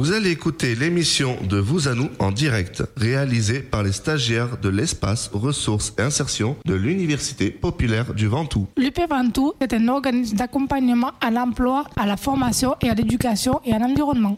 Vous allez écouter l'émission de Vous à nous en direct, réalisée par les stagiaires de l'espace ressources et insertion de l'Université populaire du Ventoux. L'UP Ventoux est un organisme d'accompagnement à l'emploi, à la formation et à l'éducation et à l'environnement.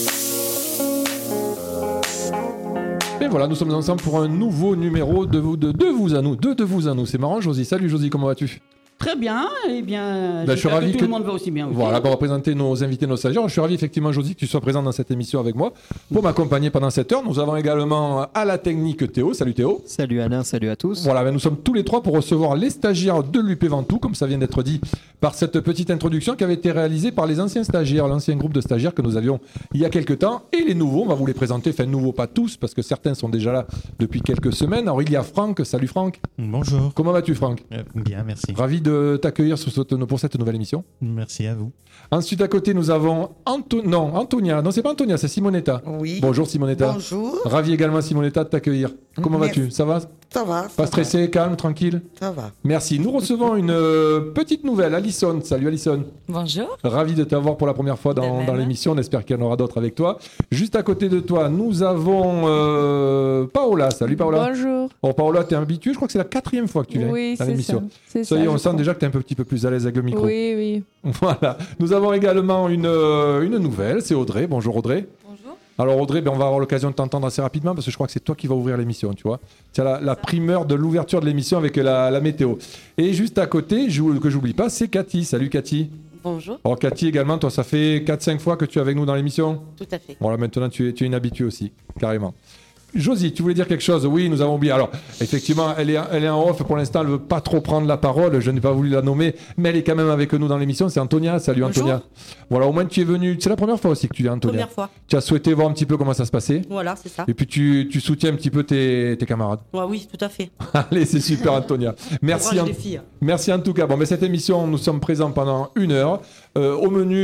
Et voilà, nous sommes ensemble pour un nouveau numéro de Vous à nous. C'est marrant, Josie. Salut Josie, comment vas-tu ? Très bien, eh bien, je suis ravi que tout le monde va aussi bien. Voilà, on va présenter nos invités, nos stagiaires. Je suis ravi effectivement, Josie, que tu sois présent dans cette émission avec moi pour m'accompagner pendant cette heure. Nous avons également à la technique Théo. Salut Théo. Salut Alain, salut à tous. Voilà, nous sommes tous les trois pour recevoir les stagiaires de l'UP Ventoux, comme ça vient d'être dit par cette petite introduction qui avait été réalisée par les anciens stagiaires, l'ancien groupe de stagiaires que nous avions il y a quelques temps. Et les nouveaux, on va vous les présenter, enfin nouveaux pas tous, parce que certains sont déjà là depuis quelques semaines. Alors il y a Franck. Salut Franck. Bonjour. Comment vas-tu Franck ? Bien, merci. Ravi de t'accueillir pour cette nouvelle émission. Merci à vous. Ensuite, à côté, nous avons Antonia. Non, c'est pas Antonia, c'est Simonetta. Oui. Bonjour Simonetta. Bonjour. Ravi également Simonetta de t'accueillir. Comment Merci. vas-tu ? Ça va ? Ça va. Pas stressé, calme, tranquille ? Ça va. Merci. Nous recevons une petite nouvelle, Alison. Salut Alison. Bonjour. Ravi de t'avoir pour la première fois dans l'émission. On espère qu'il y en aura d'autres avec toi. Juste à côté de toi, nous avons Paola. Salut Paola. Bonjour. Bon, Paola, t'es habituée. Je crois que c'est la 4e fois que tu viens dans l'émission. Ça y est, on sent déjà que t'es un petit peu plus à l'aise avec le micro. Oui. Voilà. Nous avons également une nouvelle. C'est Audrey. Bonjour Audrey. Bonjour. Alors Audrey, on va avoir l'occasion de t'entendre assez rapidement parce que je crois que c'est toi qui vas ouvrir l'émission, tu vois. C'est la primeur de l'ouverture de l'émission avec la météo. Et juste à côté, que j'oublie pas, c'est Cathy. Salut Cathy. Bonjour. Alors Cathy également, toi ça fait 4-5 fois que tu es avec nous dans l'émission ? Tout à fait. Bon là maintenant tu es une habituée aussi, carrément. Josie, tu voulais dire quelque chose ? Oui, nous avons oublié. Alors, effectivement, elle est en off. Pour l'instant, elle ne veut pas trop prendre la parole. Je n'ai pas voulu la nommer, mais elle est quand même avec nous dans l'émission. C'est Antonia. Salut Bonjour. Antonia. Voilà, au moins tu es venue. C'est la première fois aussi que tu viens, Antonia. Première fois. Tu as souhaité voir un petit peu comment ça se passait. Voilà, c'est ça. Et puis tu soutiens un petit peu tes camarades. Ouais, oui, tout à fait. Allez, c'est super, Antonia. Merci. Courage, les filles. Merci en tout cas. Bon, mais cette émission, nous sommes présents pendant 1 heure. Au menu,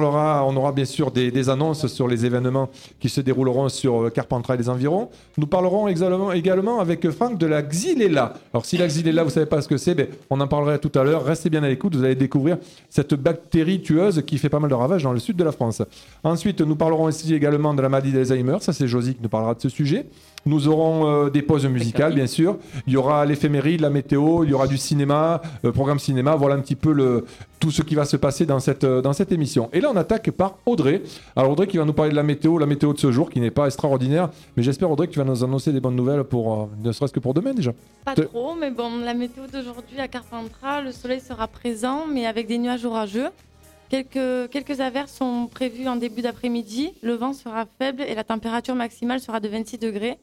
on aura bien sûr des annonces sur les événements qui se dérouleront sur Carpentras et les environs. Nous parlerons également avec Franck de la Xylella. Alors si la Xylella, vous ne savez pas ce que c'est, on en parlera tout à l'heure. Restez bien à l'écoute, vous allez découvrir cette bactérie tueuse qui fait pas mal de ravages dans le sud de la France. Ensuite, nous parlerons aussi également de la maladie d'Alzheimer. Ça, c'est Josie qui nous parlera de ce sujet. Nous aurons des pauses musicales, bien sûr. Il y aura l'éphéméride, la météo, il y aura du cinéma, programme cinéma. Voilà un petit peu tout ce qui va se passer dans cette émission. Et là, on attaque par Audrey. Alors Audrey qui va nous parler de la météo de ce jour, qui n'est pas extraordinaire. Mais j'espère, Audrey, que tu vas nous annoncer des bonnes nouvelles ne serait-ce que pour demain déjà. Pas trop, mais bon, la météo d'aujourd'hui à Carpentras, le soleil sera présent, mais avec des nuages orageux. Quelques averses sont prévues en début d'après-midi. Le vent sera faible et la température maximale sera de 26 degrés.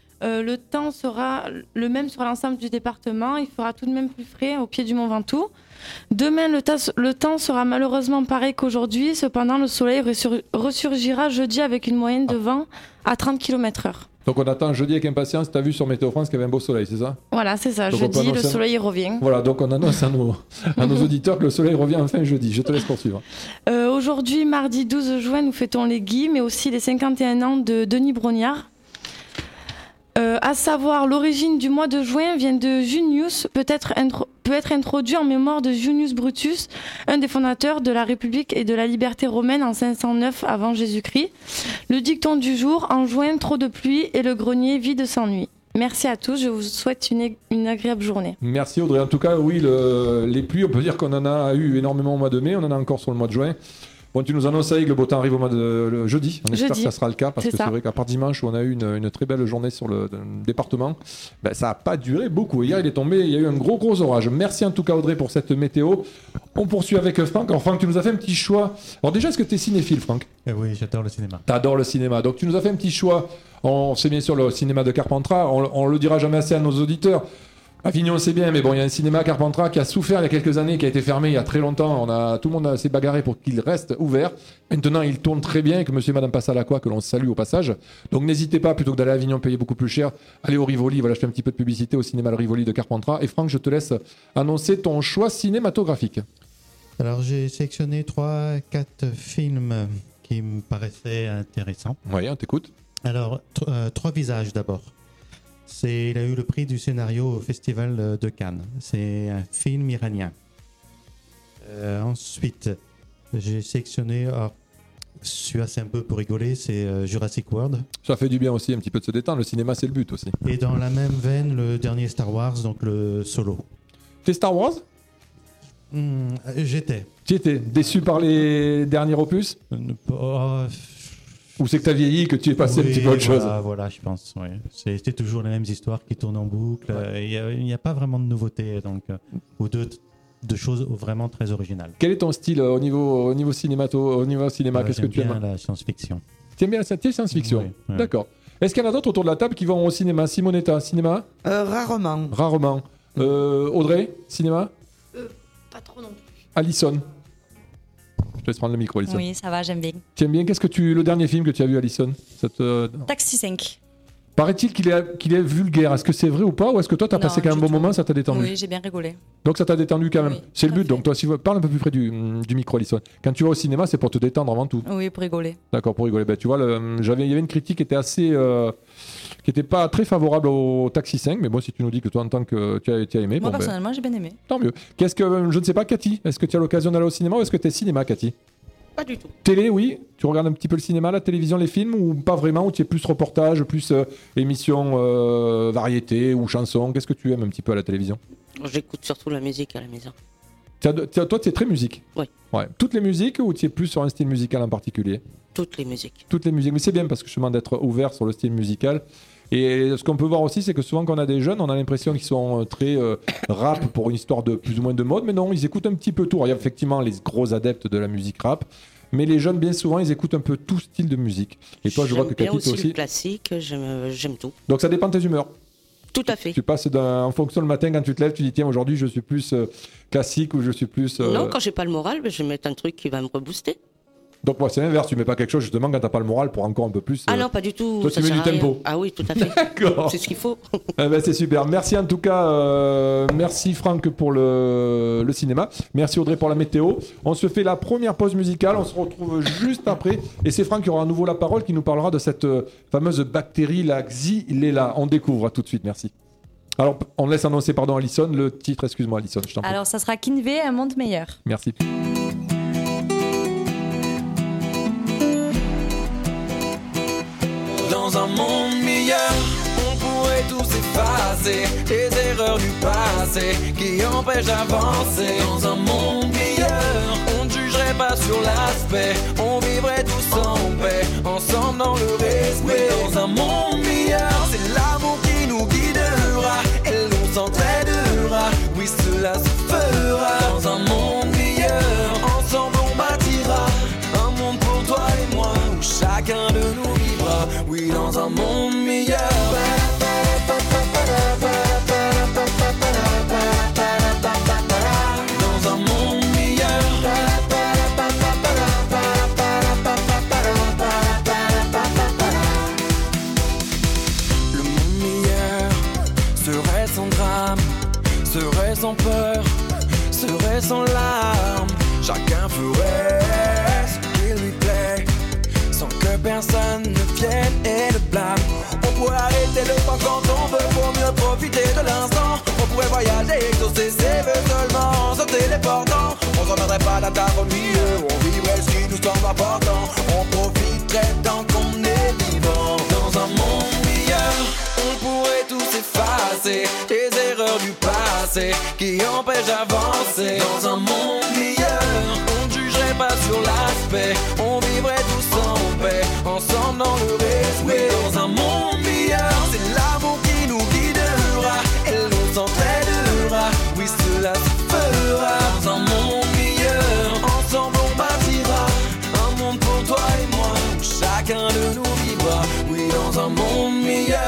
Le temps sera le même sur l'ensemble du département. Il fera tout de même plus frais au pied du Mont Ventoux. Demain, le temps sera malheureusement pareil qu'aujourd'hui. Cependant, le soleil ressurgira jeudi avec une moyenne de vent à 30 km/h. Donc on attend jeudi avec impatience. Tu as vu sur Météo France qu'il y avait un beau soleil, c'est ça ? Voilà, c'est ça. Donc jeudi, le soleil revient. Voilà, donc on annonce à nos auditeurs que le soleil revient enfin jeudi. Je te laisse poursuivre. Aujourd'hui, mardi 12 juin, nous fêtons les Guy, mais aussi les 51 ans de Denis Brognard. À savoir, l'origine du mois de juin vient de Junius, peut être introduit en mémoire de Junius Brutus, un des fondateurs de la République et de la liberté romaine en 509 avant Jésus-Christ. Le dicton du jour, en juin, trop de pluie et le grenier vide s'ennuie. Merci à tous, je vous souhaite une agréable journée. Merci Audrey. En tout cas, oui, les pluies, on peut dire qu'on en a eu énormément au mois de mai, on en a encore sur le mois de juin. Bon, tu nous annonces que le beau temps arrive au mois de jeudi. On espère que ça sera le cas parce que c'est vrai qu'à part dimanche où on a eu une très belle journée sur le département, ça n'a pas duré beaucoup. Hier, il y a eu un gros orage. Merci en tout cas Audrey pour cette météo. On poursuit avec Franck. Alors Franck, tu nous as fait un petit choix. Alors déjà, est-ce que tu es cinéphile, Franck ? Oui, j'adore le cinéma. T'adores le cinéma. Donc tu nous as fait un petit choix. C'est bien sûr le cinéma de Carpentras. On le dira jamais assez à nos auditeurs. Avignon, c'est bien, mais bon, il y a un cinéma Carpentras qui a souffert il y a quelques années, qui a été fermé il y a très longtemps. Tout le monde s'est bagarré pour qu'il reste ouvert. Maintenant, il tourne très bien avec monsieur et madame Passalacqua, que l'on salue au passage. Donc, n'hésitez pas, plutôt que d'aller à Avignon payer beaucoup plus cher, allez au Rivoli. Voilà, je fais un petit peu de publicité au cinéma Le Rivoli de Carpentras. Et Franck, je te laisse annoncer ton choix cinématographique. Alors, j'ai sélectionné 3-4 films qui me paraissaient intéressants. Oui, on t'écoute. Alors, 3 visages d'abord. Il a eu le prix du scénario au Festival de Cannes. C'est un film iranien. Ensuite, j'ai sélectionné celui-là c'est un peu pour rigoler, c'est Jurassic World. Ça fait du bien aussi un petit peu de se détendre. Le cinéma, c'est le but aussi. Et dans la même veine, le dernier Star Wars, donc le Solo. T'es Star Wars? J'étais. Tu étais déçu par les derniers opus? Ou c'est que t'as vieilli et que tu es passé un petit peu à autre chose? Voilà, je pense. Ouais. C'est toujours les mêmes histoires qui tournent en boucle. Il n'y a pas vraiment de nouveautés, donc, ou de choses vraiment très originales. Quel est ton style au niveau cinéma? Qu'est-ce que tu aimes? J'aime bien la science-fiction. Tu aimes bien la science-fiction? Oui, oui. D'accord. Est-ce qu'il y en a d'autres autour de la table qui vont au cinéma? Simonetta, cinéma? Rarement. Rarement. Audrey, cinéma? Pas trop non plus. Alison? Je te laisse prendre le micro, Alison. Oui, ça va, j'aime bien. Tu aimes bien? Qu'est-ce que le dernier film que tu as vu, Alison? Taxi 5. Paraît-il qu'il est vulgaire. Est-ce que c'est vrai ou pas? Ou est-ce que toi, t'as passé quand même un bon moment, ça t'a détendu? Oui, j'ai bien rigolé. Donc ça t'a détendu quand même. Oui, c'est le tout à but. fait. Donc toi, parle un peu plus près du micro, Alison. Quand tu vas au cinéma, c'est pour te détendre avant tout. Oui, pour rigoler. D'accord, pour rigoler. Ben, tu vois, il y avait une critique qui était assez... qui n'était pas très favorable au Taxi 5. Mais bon, si tu nous dis que toi, en tant que tu as aimé... Moi, bon, personnellement, j'ai bien aimé. Tant mieux. Je ne sais pas, Cathy, est-ce que tu as l'occasion d'aller au cinéma ou est-ce que tu es cinéma, Cathy? Pas du tout. Télé, oui. Tu regardes un petit peu le cinéma, la télévision, les films ou pas vraiment? Ou tu es plus reportage, plus émission variété ou chanson? Qu'est-ce que tu aimes un petit peu à la télévision? J'écoute surtout la musique à la maison. Toi, tu es très musique? Oui. Ouais. Toutes les musiques ou tu es plus sur un style musical en particulier? Toutes les musiques. Toutes les musiques. Mais c'est bien parce que justement d'être ouvert sur le style musical. Et ce qu'on peut voir aussi, c'est que souvent quand on a des jeunes, on a l'impression qu'ils sont très rap pour une histoire de plus ou moins de mode, mais non, ils écoutent un petit peu tout. Alors, il y a effectivement les gros adeptes de la musique rap, mais les jeunes, bien souvent, ils écoutent un peu tout style de musique. Et toi, je vois que Cathy, Cathy, toi aussi. Le classique, j'aime tout. Donc ça dépend de tes humeurs. Tout à fait. Tu passes en fonction le matin quand tu te lèves, tu dis tiens, aujourd'hui je suis plus classique ou je suis plus. Non, quand j'ai pas le moral, je vais mettre un truc qui va me rebooster. Donc moi c'est l'inverse, tu mets pas quelque chose justement quand t'as pas le moral pour encore un peu plus. Ah non, pas du tout. Toi tu mets du tempo. Ah oui, tout à fait. D'accord. C'est ce qu'il faut. C'est super. Merci en tout cas. Merci Franck pour le cinéma. Merci Audrey pour la météo. On se fait la première pause musicale. On se retrouve juste après. Et c'est Franck qui aura à nouveau la parole, qui nous parlera de cette fameuse bactérie, la Xylella. On découvre tout de suite. Merci. Alors on laisse annoncer, pardon, Alison, le titre. Excuse-moi Alison, je t'en prie. Alors, ça sera Kinvey, un monde meilleur. Merci. Dans un monde meilleur, on pourrait tous effacer les erreurs du passé qui empêchent d'avancer. Dans un monde meilleur, on ne jugerait pas sur l'aspect, on vivrait tous en paix, ensemble dans le respect. Dans un monde meilleur, c'est l'amour qui nous guidera et l'on s'entraidera, oui cela se fera. Dans un monde meilleur, ensemble on bâtira un monde pour toi et moi où chacun de nous vivra. Oui, dans un monde meilleur. Dans un monde meilleur. Le monde meilleur serait sans drame, serait sans peur, serait sans larmes. Chacun ferait ce qu'il lui plaît, sans que personne ne vienne et le blâme. On pourrait arrêter le temps quand on veut pour mieux profiter de l'instant. On pourrait voyager, exaucer ses vœux seulement, se téléportant. On s'en rendrait pas la table au milieu, on vivrait ce qui nous semble important. On profiterait tant qu'on est vivant. Dans un monde meilleur, on pourrait tous effacer les erreurs du passé qui empêchent d'avancer. Dans un monde meilleur, on ne jugerait pas sur l'aspect, on vivrait tous en paix, ensemble dans le respect. Dans un monde meilleur, c'est l'amour qui nous guidera et l'on s'entraidera, oui cela se fera. Dans un monde meilleur, ensemble on bâtira un monde pour toi et moi où chacun de nous vivra. Oui, dans un monde meilleur.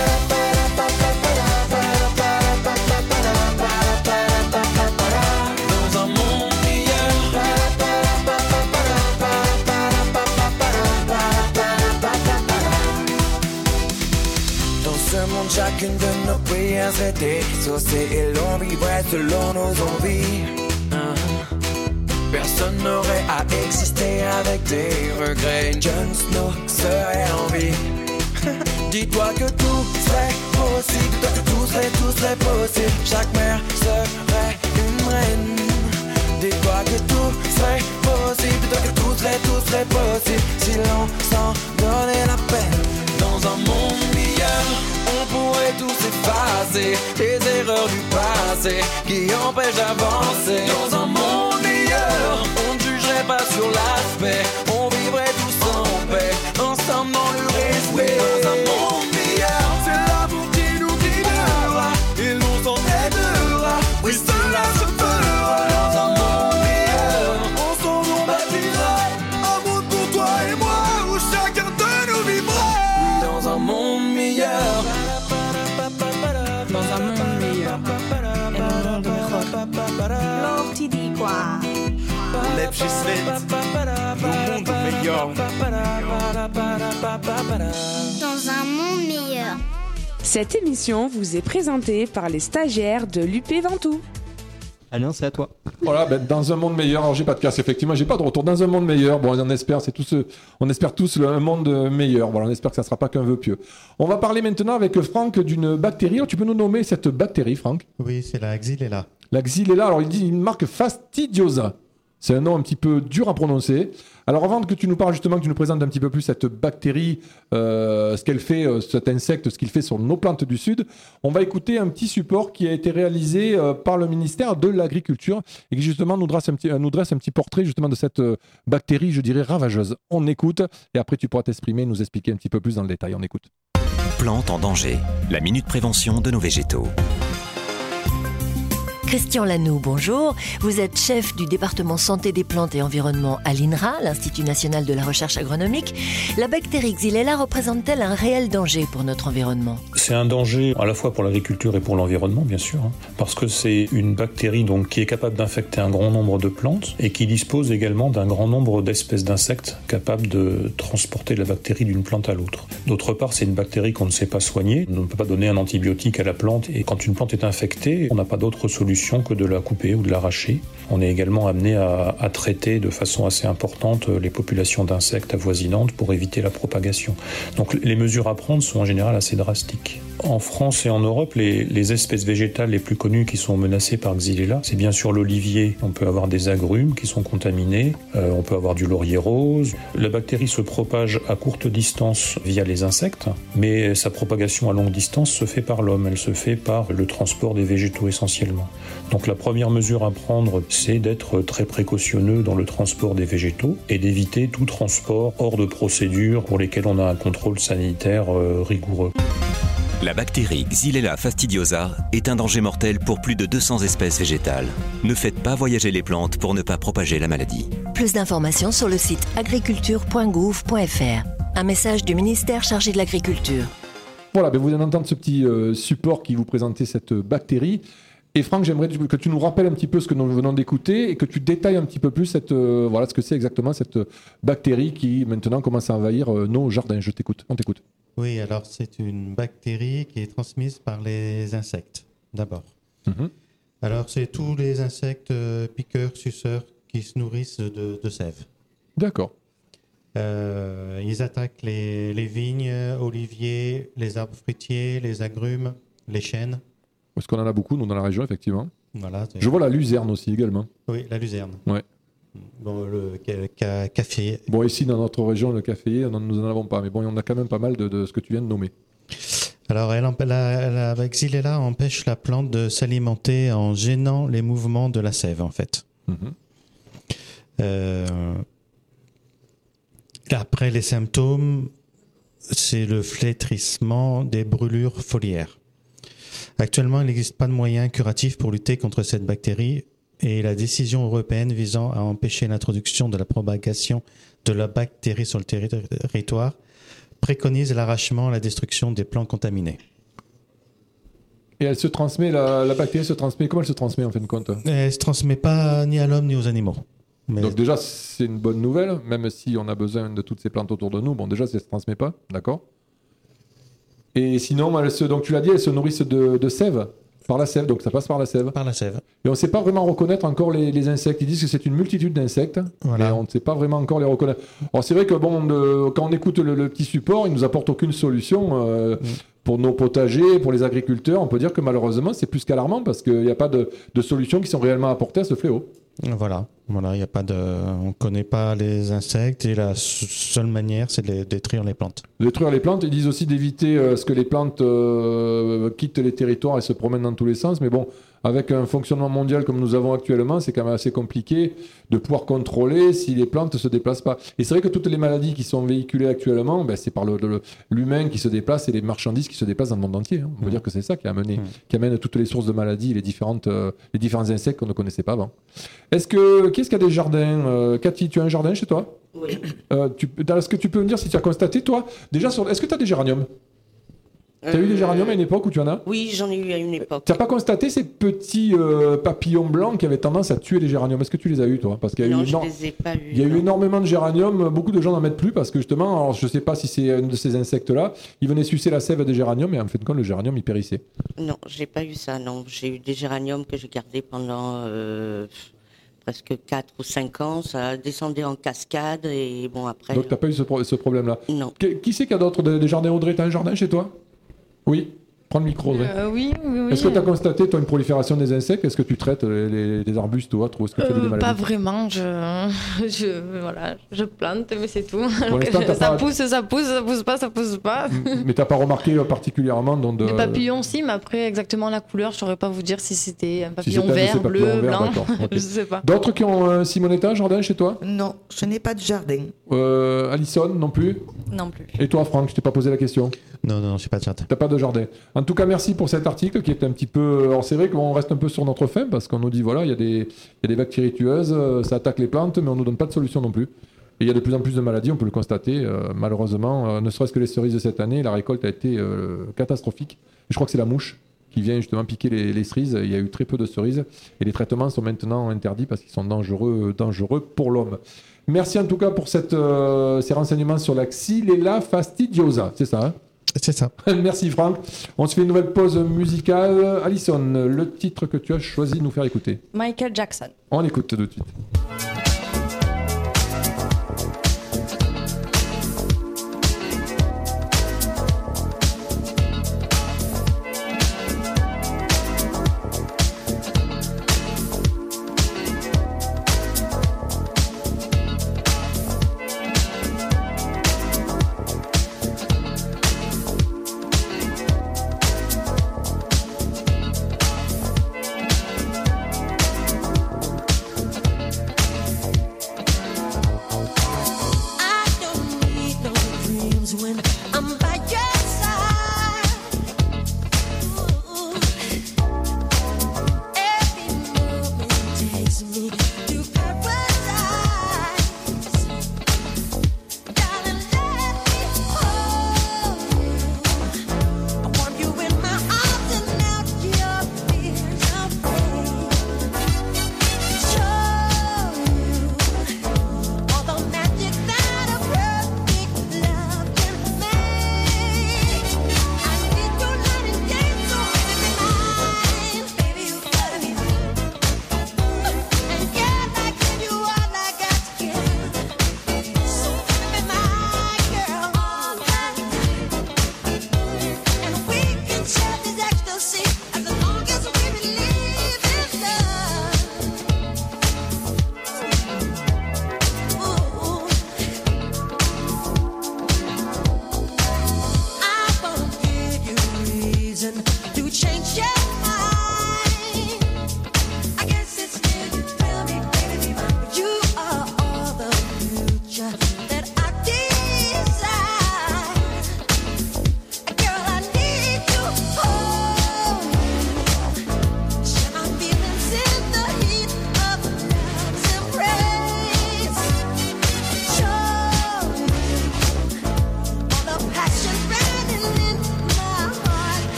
Chacune de nos prières serait exaucée et l'on vivrait selon nos envies. Personne n'aurait à exister avec des regrets. Jon Snow serait en vie. Dis-toi que tout serait possible, dis-toi que tout serait possible. Chaque mère serait une reine. Dis-toi que tout serait possible, dis-toi que tout tout serait possible si l'on s'en donnait la peine. Dans un monde meilleur, on pourrait tous effacer les erreurs du passé qui empêchent d'avancer. Dans un monde meilleur, on ne jugerait pas sur l'aspect, on vivrait tous en paix, ensemble dans le respect. Dans un monde meilleur, c'est l'amour qui nous guidera et l'on s'en aidera. Oui, cela se fera. Dans un monde meilleur, ensemble on bâtira un monde pour toi et moi où chacun de nous vivra. Oui, dans un monde meilleur. Dans un monde meilleur. El mundo mejor. Lo ti dico. Lepszy świat, do mundo melhor. Dans un monde meilleur. Cette émission vous est présentée par les stagiaires de l'UP Ventoux. Alain, c'est à toi. Voilà, dans un monde meilleur. Alors j'ai pas de casque, effectivement, j'ai pas de retour. Dans un monde meilleur, bon, on espère tous un monde meilleur. Voilà, on espère que ça sera pas qu'un vœu pieux. On va parler maintenant avec Franck d'une bactérie. Alors, tu peux nous nommer cette bactérie, Franck? Oui, c'est la Xylella. La Xylella, alors il dit une marque fastidiosa. C'est un nom un petit peu dur à prononcer. Alors avant que tu nous parles justement, que tu nous présentes un petit peu plus cette bactérie, ce qu'elle fait, cet insecte, ce qu'il fait sur nos plantes du Sud, on va écouter un petit support qui a été réalisé par le ministère de l'Agriculture et qui justement nous dresse un petit portrait justement de cette bactérie, je dirais, ravageuse. On écoute et après tu pourras t'exprimer, nous expliquer un petit peu plus dans le détail. On écoute. Plantes en danger, la minute prévention de nos végétaux. Christian Lanoux, bonjour. Vous êtes chef du département santé des plantes et environnement à l'INRA, l'Institut national de la recherche agronomique. La bactérie Xylella représente-t-elle un réel danger pour notre environnement ? C'est un danger à la fois pour l'agriculture et pour l'environnement, bien sûr, parce que c'est une bactérie donc, qui est capable d'infecter un grand nombre de plantes et qui dispose également d'un grand nombre d'espèces d'insectes capables de transporter la bactérie d'une plante à l'autre. D'autre part, c'est une bactérie qu'on ne sait pas soigner. On ne peut pas donner un antibiotique à la plante et quand une plante est infectée, on n'a pas d'autre solution que de la couper ou de l'arracher. On est également amené à traiter de façon assez importante les populations d'insectes avoisinantes pour éviter la propagation. Donc les mesures à prendre sont en général assez drastiques. En France et en Europe, les espèces végétales les plus connues qui sont menacées par Xylella, c'est bien sûr l'olivier. On peut avoir des agrumes qui sont contaminés, on peut avoir du laurier rose. La bactérie se propage à courte distance via les insectes, mais sa propagation à longue distance se fait par l'homme. Elle se fait par le transport des végétaux essentiellement. Donc la première mesure à prendre, c'est d'être très précautionneux dans le transport des végétaux et d'éviter tout transport hors de procédures pour lesquelles on a un contrôle sanitaire rigoureux. La bactérie Xylella fastidiosa est un danger mortel pour plus de 200 espèces végétales. Ne faites pas voyager les plantes pour ne pas propager la maladie. Plus d'informations sur le site agriculture.gouv.fr. Un message du ministère chargé de l'agriculture. Voilà, vous allez entendre ce petit support qui vous présentait cette bactérie. Et Franck, j'aimerais que tu nous rappelles un petit peu ce que nous venons d'écouter et que tu détailles un petit peu plus ce que c'est exactement cette bactérie qui maintenant commence à envahir nos jardins. On t'écoute. Oui, alors c'est une bactérie qui est transmise par les insectes, d'abord. Mm-hmm. Alors c'est tous les insectes piqueurs, suceurs qui se nourrissent de sève. D'accord. Ils attaquent les vignes, oliviers, les arbres fruitiers, les agrumes, les chênes. Parce qu'on en a beaucoup, nous, dans la région, effectivement. Voilà, je vois la luzerne aussi, également. Oui, la luzerne. Ouais. Bon, le café. Bon, ici, dans notre région, le café, nous n'en avons pas. Mais bon, il y en a quand même pas mal de ce que tu viens de nommer. Alors, la Xylella empêche la plante de s'alimenter en gênant les mouvements de la sève, en fait. Mm-hmm. Après, les symptômes, c'est le flétrissement des brûlures foliaires. Actuellement, il n'existe pas de moyen curatif pour lutter contre cette bactérie et la décision européenne visant à empêcher l'introduction de la propagation de la bactérie sur le territoire préconise l'arrachement et la destruction des plants contaminés. Et elle se transmet, la bactérie se transmet, comment elle se transmet en fin de compte ? Elle ne se transmet pas ni à l'homme ni aux animaux. Mais... Donc déjà, c'est une bonne nouvelle, même si on a besoin de toutes ces plantes autour de nous. Bon, déjà, ça ne se transmet pas, d'accord ? Et sinon, donc tu l'as dit, elles se nourrissent de sève, par la sève, donc ça passe par la sève. Par la sève. Et on ne sait pas vraiment reconnaître encore les insectes. Ils disent que c'est une multitude d'insectes, mais on ne sait pas vraiment encore les reconnaître. Alors c'est vrai que quand on écoute le petit support, il ne nous apporte aucune solution pour nos potagers, pour les agriculteurs. On peut dire que malheureusement, c'est plus qu'alarmant parce qu'il n'y a pas de solutions qui sont réellement apportées à ce fléau. Voilà. Voilà, il y a pas on connaît pas les insectes et la seule manière, c'est de détruire les plantes. Détruire les plantes, ils disent aussi d'éviter ce que les plantes quittent les territoires et se promènent dans tous les sens. Mais bon, avec un fonctionnement mondial comme nous avons actuellement, c'est quand même assez compliqué de pouvoir contrôler si les plantes ne se déplacent pas. Et c'est vrai que toutes les maladies qui sont véhiculées actuellement, c'est par l'humain qui se déplace et les marchandises qui se déplacent dans le monde entier. On peut dire que c'est ça qui amène toutes les sources de maladies, les différents insectes qu'on ne connaissait pas avant. Qui est-ce qui a des jardins Cathy, tu as un jardin chez toi? Oui. Est-ce que tu peux me dire si tu as constaté, toi, déjà, est-ce que tu as des géraniums? Tu as eu des géraniums à une époque où tu en as? Oui, j'en ai eu à une époque. Tu n'as pas constaté ces petits papillons blancs qui avaient tendance à tuer les géraniums? Est-ce que tu les as eus, toi? Parce qu'il y a non, je ne les ai pas eus. Il y a eu énormément de géraniums, beaucoup de gens n'en mettent plus parce que justement, alors, je ne sais pas si c'est un de ces insectes-là, ils venaient sucer la sève des géraniums et en fin de compte, le géranium, il périssait. Non, je n'ai pas eu ça, non. J'ai eu des géraniums que j'ai gardés pendant presque 4 ou 5 ans. Ça descendait en cascade et bon, après... Donc tu n'as pas eu ce problème-là? Non. Qui c'est qui a d'autres des jardins? Audrey, tu as un jardin chez toi? Oui. Prends le micro, Audrey. Oui. Est-ce que tu as constaté, toi, une prolifération des insectes? Est-ce que tu traites les arbustes ou autres? Ou est-ce que tu as des maladies? Pas vraiment. Je plante, mais c'est tout. Pour l'instant, ça pousse pas. Mais tu n'as pas remarqué particulièrement Les papillons, si, mais après, exactement la couleur, je ne saurais pas vous dire si c'était un papillon vert, bleu, blanc. Okay. Je ne sais pas. D'autres qui ont Simonetta, un jardin chez toi? Non, je n'ai pas de jardin. Alison, non plus? Non plus. Et toi, Franck, je t'ai pas posé la question? Non, je n'ai pas de jardin. Tu n'as pas de jardin. En tout cas, merci pour cet article qui est un petit peu... Alors, c'est vrai qu'on reste un peu sur notre faim parce qu'on nous dit, voilà, il y a des bactéries tueuses, ça attaque les plantes, mais on ne nous donne pas de solution non plus. Et il y a de plus en plus de maladies, on peut le constater. Malheureusement, ne serait-ce que les cerises de cette année, la récolte a été catastrophique. Et je crois que c'est la mouche qui vient justement piquer les cerises. Il y a eu très peu de cerises et les traitements sont maintenant interdits parce qu'ils sont dangereux pour l'homme. Merci en tout cas pour ces renseignements sur la Xylella fastidiosa, c'est ça, hein? C'est ça. Merci Franck. On se fait une nouvelle pause musicale. Alison, le titre que tu as choisi de nous faire écouter? Michael Jackson. On l'écoute tout de suite.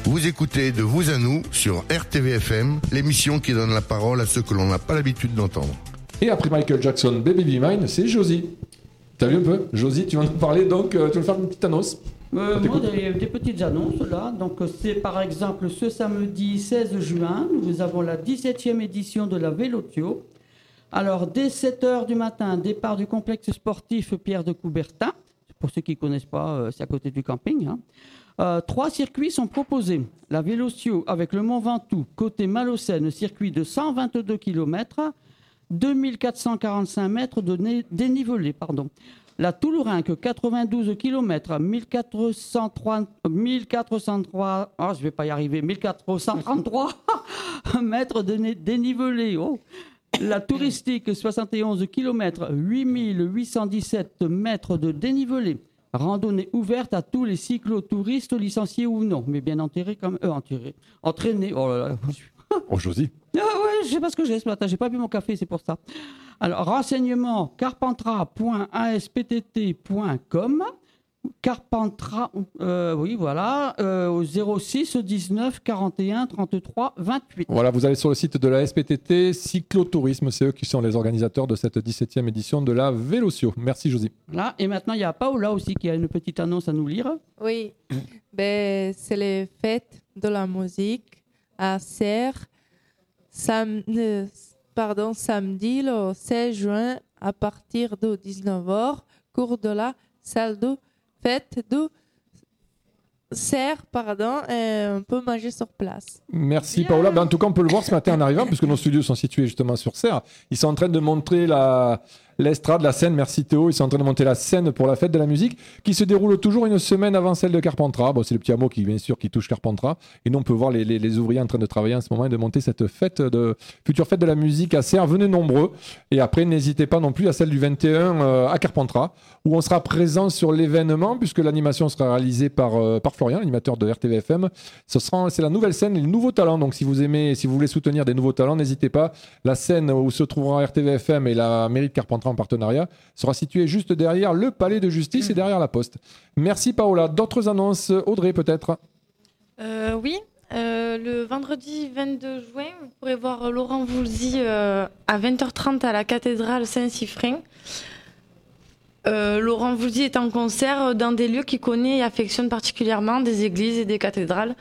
Vous écoutez De vous à nous sur RTVFM, l'émission qui donne la parole à ceux que l'on n'a pas l'habitude d'entendre. Et après Michael Jackson, Baby Be Mine, c'est Josie. T'as vu un peu? Josie, tu vas nous parler, donc tu vas nous faire une petite annonce. Moi, des petites annonces là. Donc, c'est par exemple ce samedi 16 juin, nous avons la 17e édition de la Vélotio. Alors, dès 7h du matin, départ du complexe sportif Pierre de Coubertin. Pour ceux qui ne connaissent pas, c'est à côté du camping. 3 circuits sont proposés. La Vélotio avec le Mont Ventoux, côté Malocène, circuit de 122 km, 2445 mètres de dénivelé. La Toulourinque, 92 km, 1433 mètres de dénivelé. Oh. La Touristique, 71 km, 8817 mètres de dénivelé. Randonnée ouverte à tous les cyclotouristes licenciés ou non, mais bien entraînés. Oh là là. Oh, Josie. Ah ouais, je sais pas ce que j'ai ce matin, j'ai pas bu mon café, c'est pour ça. Alors, renseignements carpentras.asptt.com, Carpentras, oui, voilà, au 06 19 41 33 28. Voilà, vous allez sur le site de la SPTT, Cyclotourisme, c'est eux qui sont les organisateurs de cette 17e édition de la Vélotio. Merci Josie. Là, et maintenant, il y a Paola aussi qui a une petite annonce à nous lire. Oui, c'est les fêtes de la musique à Serres, samedi le 16 juin à partir de 19h, cours de la salle de fête de Serres, et on peut manger sur place. Merci Paola. En tout cas, on peut le voir ce matin en arrivant, puisque nos studios sont situés justement sur Serres. Ils sont en train de montrer l'estrade, la scène. Merci Théo. Ils sont en train de monter la scène pour la fête de la musique qui se déroule toujours une semaine avant celle de Carpentras. Bon, c'est le petit hameau qui, bien sûr, qui touche Carpentras. Et nous, on peut voir les ouvriers en train de travailler en ce moment et de monter cette future fête de la musique à Serres. Venez nombreux. Et après, n'hésitez pas non plus à celle du 21 à Carpentras, où on sera présent sur l'événement, puisque l'animation sera réalisée par Florian, l'animateur de RTVFM. C'est la nouvelle scène, les nouveaux talents. Donc, si vous voulez soutenir des nouveaux talents, n'hésitez pas. La scène où se trouvera RTVFM et la mairie de Carpentras en partenariat sera située juste derrière le palais de justice et derrière la poste. Merci Paola. D'autres annonces, Audrey peut-être? Oui, le vendredi 22 juin, vous pourrez voir Laurent Voulzy à 20h30 à la cathédrale Saint-Siffrin. Laurent Voulzy est en concert dans des lieux qu'il connaît et affectionne particulièrement, des églises et des cathédrales.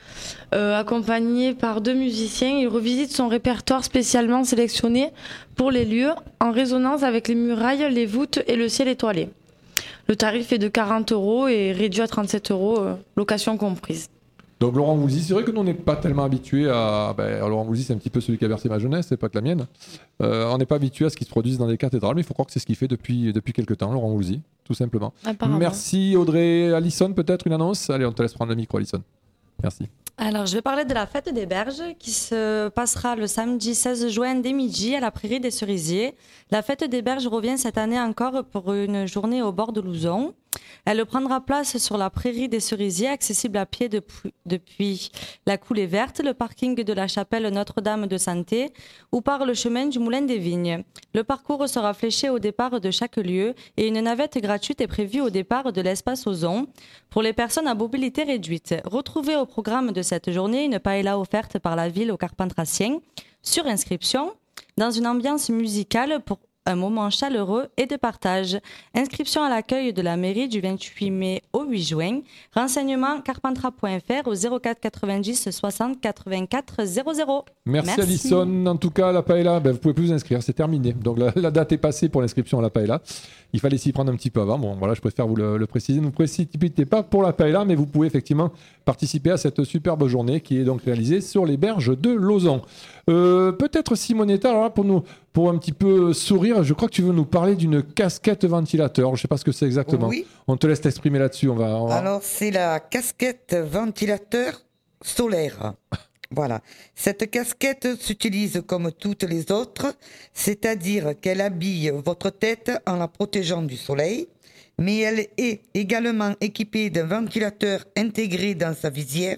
Accompagné par 2 musiciens, il revisite son répertoire spécialement sélectionné pour les lieux en résonance avec les murailles, les voûtes et le ciel étoilé. Le tarif est de 40 € et réduit à 37 €, location comprise. Donc Laurent Voulzy, c'est vrai que nous on n'est pas tellement habitués à... Laurent Voulzy, c'est un petit peu celui qui a bercé ma jeunesse, c'est pas que la mienne. On n'est pas habitué à ce qui se produise dans des cathédrales, mais il faut croire que c'est ce qu'il fait depuis quelques temps, Laurent Voulzy, tout simplement. Apparemment. Merci Audrey. Alison, peut-être une annonce? Allez, on te laisse prendre le micro, Alison. Merci. Alors, je vais parler de la fête des berges qui se passera le samedi 16 juin dès midi à la prairie des Cerisiers. La fête des berges revient cette année encore pour une journée au bord de l'Ouzon. Elle prendra place sur la prairie des Cerisiers, accessible à pied depuis la coulée verte, le parking de la chapelle Notre-Dame de Santé ou par le chemin du Moulin des Vignes. Le parcours sera fléché au départ de chaque lieu et une navette gratuite est prévue au départ de l'espace Ozon pour les personnes à mobilité réduite. Retrouvez au programme de cette journée une paella offerte par la ville aux Carpentraciens sur inscription dans une ambiance musicale pour un moment chaleureux et de partage. Inscription à l'accueil de la mairie du 28 mai au 8 juin. Renseignements carpentras.fr au 04 90 60 84 00. Merci Alison. En tout cas, la paella, vous pouvez plus vous inscrire, c'est terminé. Donc la date est passée pour l'inscription à la paella. Il fallait s'y prendre un petit peu avant. Bon, voilà, je préfère vous le préciser. Ne vous précipitez pas pour la paella, mais vous pouvez effectivement participer à cette superbe journée qui est donc réalisée sur les berges de Lausanne. Peut-être Simonetta, alors là, pour un petit peu sourire, je crois que tu veux nous parler d'une casquette ventilateur. Je ne sais pas ce que c'est exactement. Oui. On te laisse t'exprimer là-dessus. On va... Alors, c'est la casquette ventilateur solaire. Voilà. Cette casquette s'utilise comme toutes les autres, c'est-à-dire qu'elle habille votre tête en la protégeant du soleil, mais elle est également équipée d'un ventilateur intégré dans sa visière.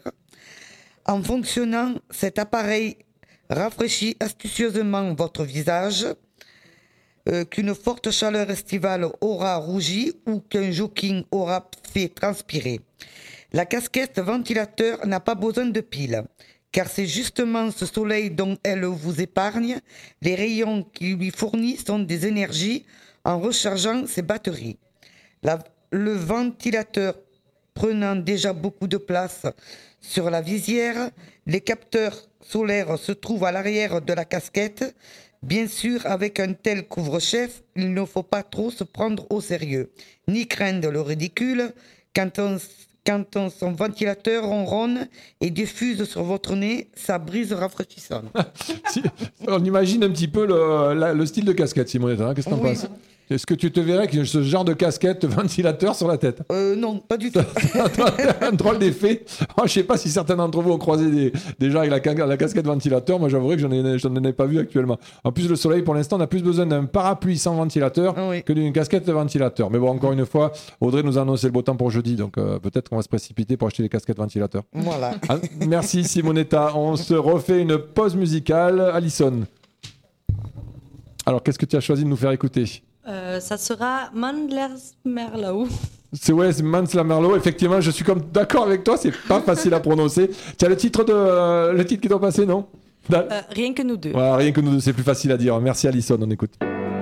En fonctionnant, cet appareil rafraîchit astucieusement votre visage, qu'une forte chaleur estivale aura rougi ou qu'un jogging aura fait transpirer. La casquette ventilateur n'a pas besoin de pile, car c'est justement ce soleil dont elle vous épargne. Les rayons qui lui fournissent sont des énergies en rechargeant ses batteries. Le ventilateur prenant déjà beaucoup de place sur la visière, les capteurs solaires se trouvent à l'arrière de la casquette. Bien sûr, avec un tel couvre-chef, il ne faut pas trop se prendre au sérieux, ni craindre le ridicule quand son ventilateur ronronne et diffuse sur votre nez sa brise rafraîchissante. On imagine un petit peu le style de casquette, Simonetta, hein, qu'est-ce que t'en penses ? Est-ce que tu te verrais avec ce genre de casquette ventilateur sur la tête ? Non, pas du tout. Un drôle d'effet. Je ne sais pas si certains d'entre vous ont croisé des gens avec la casquette ventilateur. Moi, j'avouerais que je n'en ai pas vu actuellement. En plus, le soleil, pour l'instant, on a plus besoin d'un parapluie sans ventilateur que d'une casquette de ventilateur. Mais bon, encore une fois, Audrey nous a annoncé le beau temps pour jeudi. Donc, peut-être qu'on va se précipiter pour acheter des casquettes ventilateurs. Voilà. Merci, Simonetta. On se refait une pause musicale. Alison. Alors, qu'est-ce que tu as choisi de nous faire écouter ? Ça sera Mandler's Merlot. C'est Mandler's Merlot. Effectivement, je suis d'accord avec toi. C'est pas facile à prononcer. Tu as le titre qui doit passer, non ? Rien que nous deux. Voilà, rien que nous deux, c'est plus facile à dire. Merci Alison, on écoute.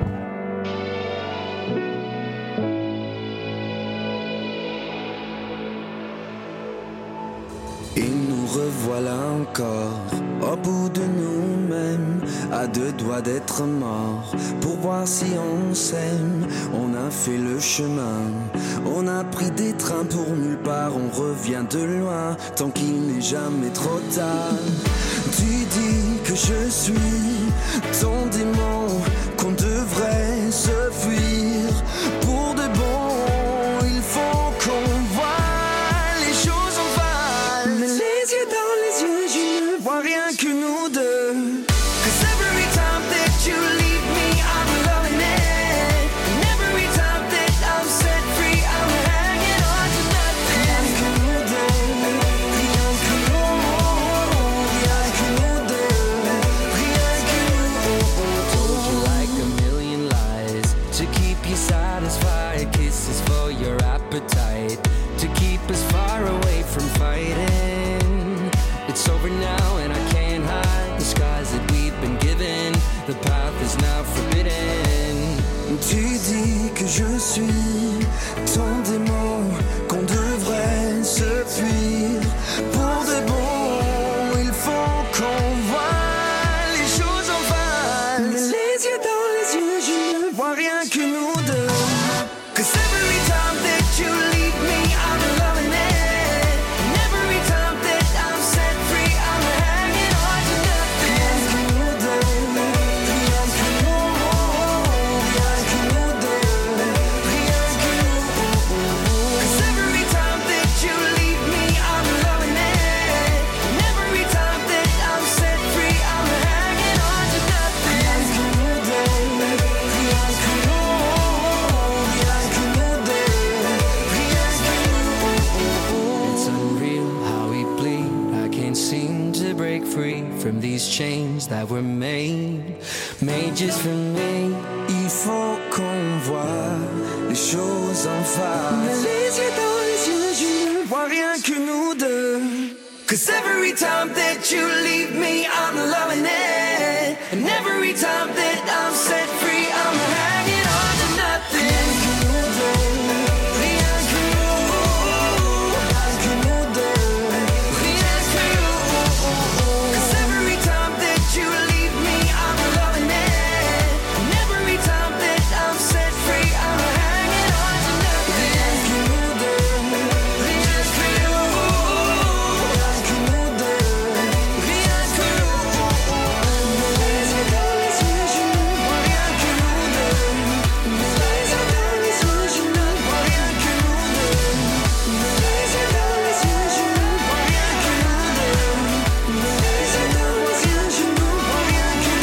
Et nous revoilà encore au bout de nous-mêmes, à deux doigts d'être morts, pour voir si on s'aime. On a fait le chemin, on a pris des trains pour nulle part, on revient de loin, tant qu'il n'est jamais trop tard. Tu dis que je suis ton démon, qu'on devrait se fuir pour de bon. Il faut qu'on voit les choses en face, mais les yeux dans les yeux, je ne vois rien que nous deux. 'Cause every time that you leave me, I'm loving it. And every time that I'm set free, I'm hanging on to nothing. Rien que nous deux, rien que nous, rien que nous deux, rien que nous. Told you like a million lies to keep you satisfied. Kisses for your appetite, to keep us far away from fighting. It's over now and I can't hide the skies that we've been given. The path is now forbidden. Tu dis que je suis ton démon, qu'on devrait se fuir pour de bon. Il faut qu'on voit les choses en face, mais les yeux dans les yeux, je ne vois rien que nous deux. 'Cause every time that you leave me, I'm loving it. And every time that I'm set free, I'm hanging on to nothing. Rien que nous deux, rien que nous, rien que nous deux, rien que nous. 'Cause every time that you leave me, I'm loving it. And every time that I'm set free, I'm hanging on to nothing. Rien que nous deux, rien que nous, rien que nous deux, rien que nous. It's unreal how we bleed. I can't seem to break free from these chains that were made just for me. Il faut qu'on voit les choses en face, mais les yeux dans les yeux, je ne vois rien que nous deux. 'Cause every time that you leave me, I'm loving it. And every time that I'm set free, I'm hanging on to nothing. Rien que nous deux, rien que nous, rien que nous deux, rien que nous. 'Cause every time that you leave me, I'm loving it. And every time that I'm set free, I'm hanging on to nothing. Rien que nous deux, rien que nous, rien que nous deux, rien que nous. Les yeux dans les yeux, je ne vois rien que nous deux. Les yeux dans les yeux, je ne vois rien que nous deux. Les yeux dans les yeux, je ne vois rien que nous deux. Les yeux dans les yeux, je ne vois rien que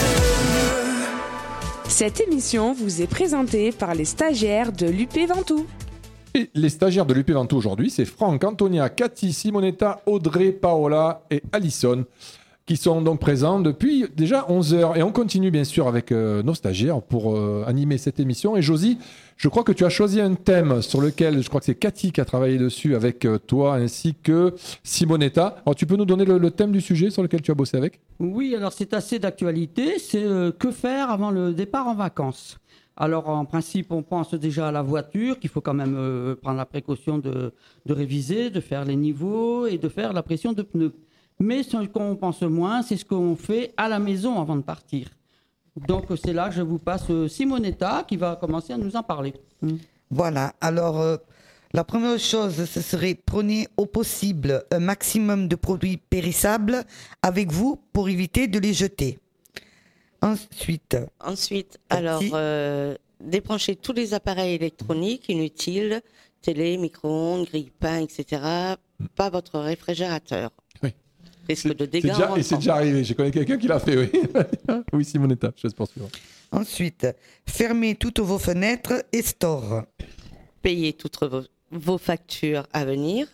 nous deux. Cette émission vous est présentée par les stagiaires de l'UP Ventoux. Et les stagiaires de l'UP Ventoux aujourd'hui, c'est Franck, Antonia, Cathy, Simonetta, Audrey, Paola et Alison. qui sont donc présents depuis déjà 11 heures. Et on continue bien sûr avec nos stagiaires pour animer cette émission. Et Josie, je crois que tu as choisi un thème sur lequel, je crois que c'est Cathy qui a travaillé dessus avec toi, ainsi que Simonetta. Alors tu peux nous donner le thème du sujet sur lequel tu as bossé avec ? Oui, alors c'est assez d'actualité. C'est que faire avant le départ en vacances. Alors en principe, on pense déjà à la voiture, qu'il faut quand même prendre la précaution de réviser, de faire les niveaux et de faire la pression de pneus. Mais ce qu'on pense moins, c'est ce qu'on fait à la maison avant de partir. Donc c'est là que je vous passe Simonetta qui va commencer à nous en parler. Voilà, alors la première chose, ce serait prenez au possible un maximum de produits périssables avec vous pour éviter de les jeter. Ensuite, alors, débranchez tous les appareils électroniques inutiles, télé, micro-ondes, grille-pain, etc. Pas votre réfrigérateur. Oui. Risque de dégâts. C'est déjà arrivé, je connais quelqu'un qui l'a fait, oui. Oui, Simonetta, je te poursuivre. Ensuite, fermez toutes vos fenêtres et stores. Payez toutes vos factures à venir.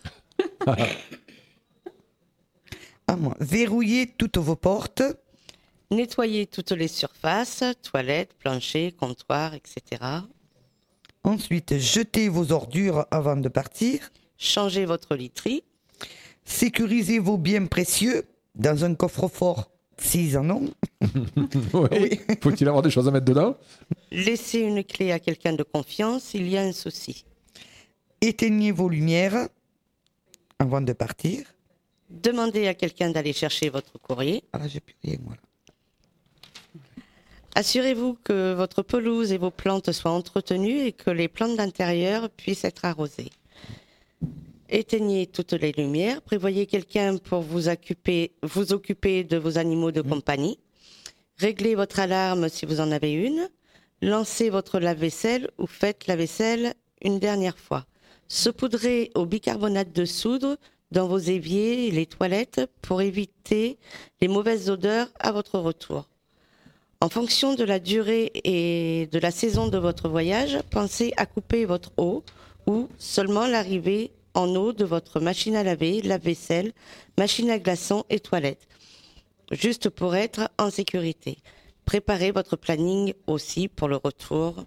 Verrouillez toutes vos portes. Nettoyez toutes les surfaces, toilettes, planchers, comptoirs, etc. Ensuite, jetez vos ordures avant de partir. Changez votre literie. Sécurisez vos biens précieux dans un coffre-fort s'ils en ont. Oui. Faut-il avoir des choses à mettre dedans ? Laissez une clé à quelqu'un de confiance s'il y a un souci. Éteignez vos lumières avant de partir. Demandez à quelqu'un d'aller chercher votre courrier. J'ai plus rien, moi. Assurez-vous que votre pelouse et vos plantes soient entretenues et que les plantes d'intérieur puissent être arrosées. Éteignez toutes les lumières. Prévoyez quelqu'un pour vous occuper de vos animaux de compagnie. Réglez votre alarme si vous en avez une. Lancez votre lave-vaisselle ou faites la vaisselle une dernière fois. Saupoudrez au bicarbonate de soude dans vos éviers et les toilettes pour éviter les mauvaises odeurs à votre retour. En fonction de la durée et de la saison de votre voyage, pensez à couper votre eau ou seulement l'arrivée en eau de votre machine à laver, lave-vaisselle, machine à glaçons et toilettes, juste pour être en sécurité. Préparez votre planning aussi pour le retour.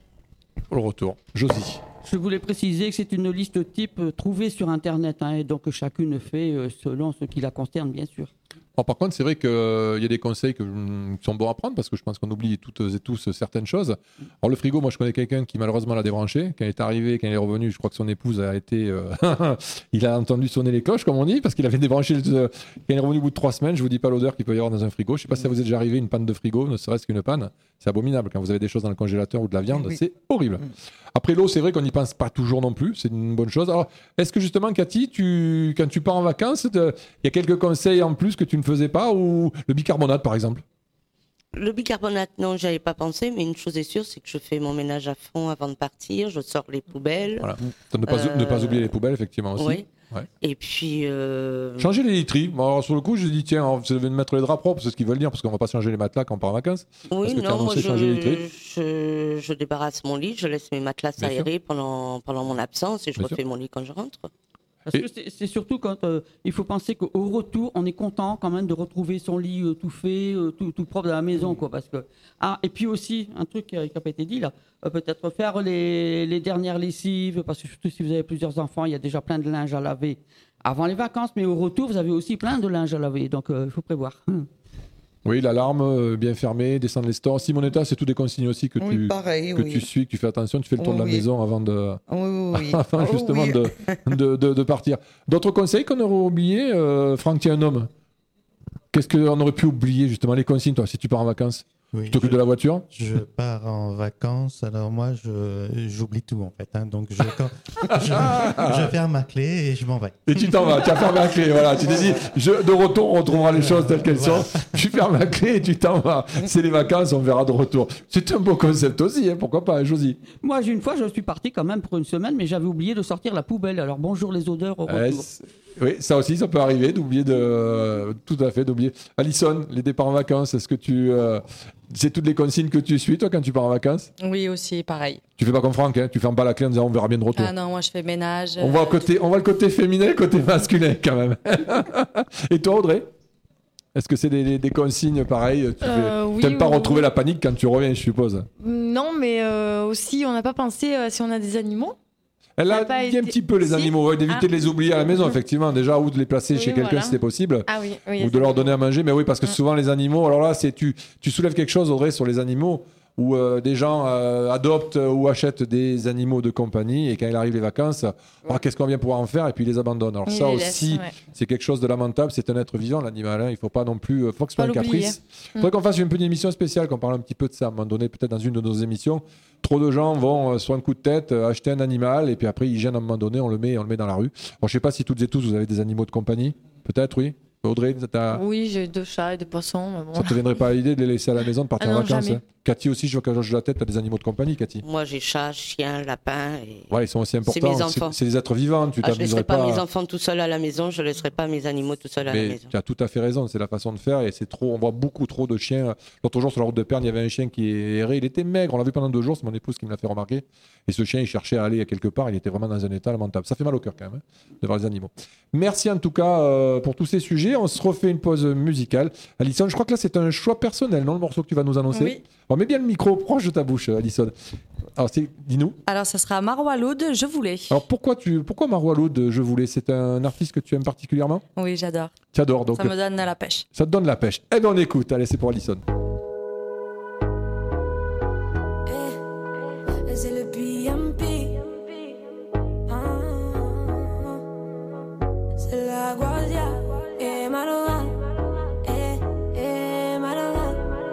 Josie. Je voulais préciser que c'est une liste type trouvée sur Internet, et donc chacune fait selon ce qui la concerne, bien sûr. Alors, par contre, c'est vrai qu'il y a des conseils qui sont bons à prendre parce que je pense qu'on oublie toutes et tous certaines choses. Alors, le frigo, moi, je connais quelqu'un qui malheureusement l'a débranché. Quand il est arrivé, quand il est revenu, je crois que son épouse a été. Il a entendu sonner les cloches, comme on dit, parce qu'il avait débranché. Quand il est revenu au bout de 3 semaines, je vous dis pas l'odeur qu'il peut y avoir dans un frigo. Je sais pas si ça vous est déjà arrivé, une panne de frigo, ne serait-ce qu'une panne. C'est abominable. Quand vous avez des choses dans le congélateur ou de la viande, c'est horrible. Après, l'eau, c'est vrai qu'on n'y pense pas toujours non plus. C'est une bonne chose. Alors, est-ce que justement, Cathy, quand tu pars en vacances, il y a quelques conseils en plus que tu ne faisais pas, ou le bicarbonate, par exemple ? Le bicarbonate, non, j'avais pas pensé, mais une chose est sûre, c'est que je fais mon ménage à fond avant de partir. Je sors les poubelles. Voilà. Ne pas oublier les poubelles, effectivement, aussi. Oui. Ouais. Et puis... Changer les literies. Bon, alors, sur le coup, j'ai dit, tiens, vous devez mettre les draps propres, c'est ce qu'ils veulent dire, parce qu'on va pas changer les matelas quand on part en vacances. Oui, non, moi, je débarrasse mon lit, je laisse mes matelas s'aérer pendant mon absence et je refais mon lit quand je rentre. Parce que c'est surtout quand il faut penser qu'au retour, on est content quand même de retrouver son lit tout fait, tout propre dans la maison, quoi. Parce que et puis aussi un truc qui n'a pas été dit là, peut-être faire les dernières lessives, parce que surtout si vous avez plusieurs enfants, il y a déjà plein de linge à laver avant les vacances, mais au retour, vous avez aussi plein de linge à laver, donc il faut prévoir. Oui, l'alarme bien fermée, descendre les stores. Simonetta, c'est tout des consignes aussi que tu suis, que tu fais attention, tu fais le tour de la maison avant avant justement de partir. D'autres conseils qu'on aurait oubliés, Franck, tu es un homme. Qu'est-ce qu'on aurait pu oublier justement, les consignes, toi, si tu pars en vacances? Tu t'occupes de la voiture? Je pars en vacances, alors moi j'oublie tout en fait. Donc je ferme ma clé et je m'en vais. Et tu t'en vas, tu as fermé la clé, voilà. Tu t'es dit, de retour, on retrouvera les choses telles qu'elles sont. Tu fermes la clé et tu t'en vas. C'est les vacances, on verra de retour. C'est un beau concept aussi, pourquoi pas, Josie? Moi, une fois, je suis parti quand même pour une semaine, mais j'avais oublié de sortir la poubelle. Alors bonjour les odeurs au retour. Oui, ça aussi, ça peut arriver d'oublier tout à fait d'oublier. Alison, les départs en vacances, est-ce que c'est toutes les consignes que tu suis, toi, quand tu pars en vacances? Oui, aussi, pareil. Tu fais pas comme Franck, hein, tu fermes pas la clé en disant on verra bien de retour. Ah non, moi je fais ménage. On voit le côté féminin et le côté masculin quand même. Et toi, Audrey? Est-ce que c'est des consignes pareilles? Oui, T'aimes pas oui. retrouver la panique quand tu reviens, je suppose. Non, mais aussi, on n'a pas pensé si on a des animaux. Elle a dit un petit peu les animaux, d'éviter de les oublier à la maison, effectivement, déjà, ou de les placer chez quelqu'un voilà. si c'était possible, Ah oui, ou de leur donner à manger. Mais oui, parce que souvent les animaux, alors là, tu soulèves quelque chose, Audrey, sur les animaux, où des gens adoptent ou achètent des animaux de compagnie, et quand il arrive les vacances, qu'est-ce qu'on vient pouvoir en faire, et puis ils les abandonnent. Alors Ils ça les aussi, laissent, ouais. c'est quelque chose de lamentable, c'est un être vivant, l'animal, hein. Il faut pas non plus, faut que ce soit un l'oublier. caprice. Il faudrait qu'on fasse une petite émission spéciale, qu'on parle un petit peu de ça, à un moment donné, peut-être dans une de nos émissions. Trop de gens vont, sur un coup de tête, acheter un animal, et puis après, ils gênent à un moment donné, on le met dans la rue. Alors, je sais pas si toutes et tous, vous avez des animaux de compagnie. Peut-être, oui. Audrey, Oui, j'ai 2 chats et 2 poissons. Mais bon. ça te viendrait pas à l'idée de les laisser à la maison, de partir Ah non, en vacances, jamais. hein. Cathy aussi, je vois qu'à Georges de la Tête, tu as des animaux de compagnie, Cathy. Moi, j'ai chat, chien, lapin. Et... Ouais, ils sont aussi C'est importants. mes enfants. C'est des êtres vivants. Tu je ne laisserai t'amuserais pas pas. mes enfants tout seuls à la maison, je ne laisserai pas mes animaux tout seuls à la Mais maison. tu as tout à fait raison, c'est la façon de faire et c'est trop. On voit beaucoup trop de chiens. L'autre jour sur la route de Perne, il y avait un chien qui errait. Il était maigre, on l'a vu pendant 2 jours, c'est mon épouse qui me l'a fait remarquer. Et ce chien, il cherchait à aller quelque part, il était vraiment dans un état lamentable. Ça fait mal au cœur quand même, de voir les animaux. Merci en tout cas pour tous ces sujets. On se refait une pause musicale. Alison, je crois que là c'est un choix personnel, non, le morceau que tu vas nous annoncer? Oui. On met bien le micro proche de ta bouche, Alison. Alors dis-nous. Alors, ça sera Marwa Loud, Je voulais. Alors pourquoi Marwa Loud, Je voulais? C'est un artiste que tu aimes particulièrement? Oui, j'adore. Tu adores, donc. Ça me donne la pêche. Ça te donne la pêche. Eh bien, on écoute. Allez, c'est pour Alison. C'est le PMP. C'est la Guardia. Et Maroa. Et Maroa.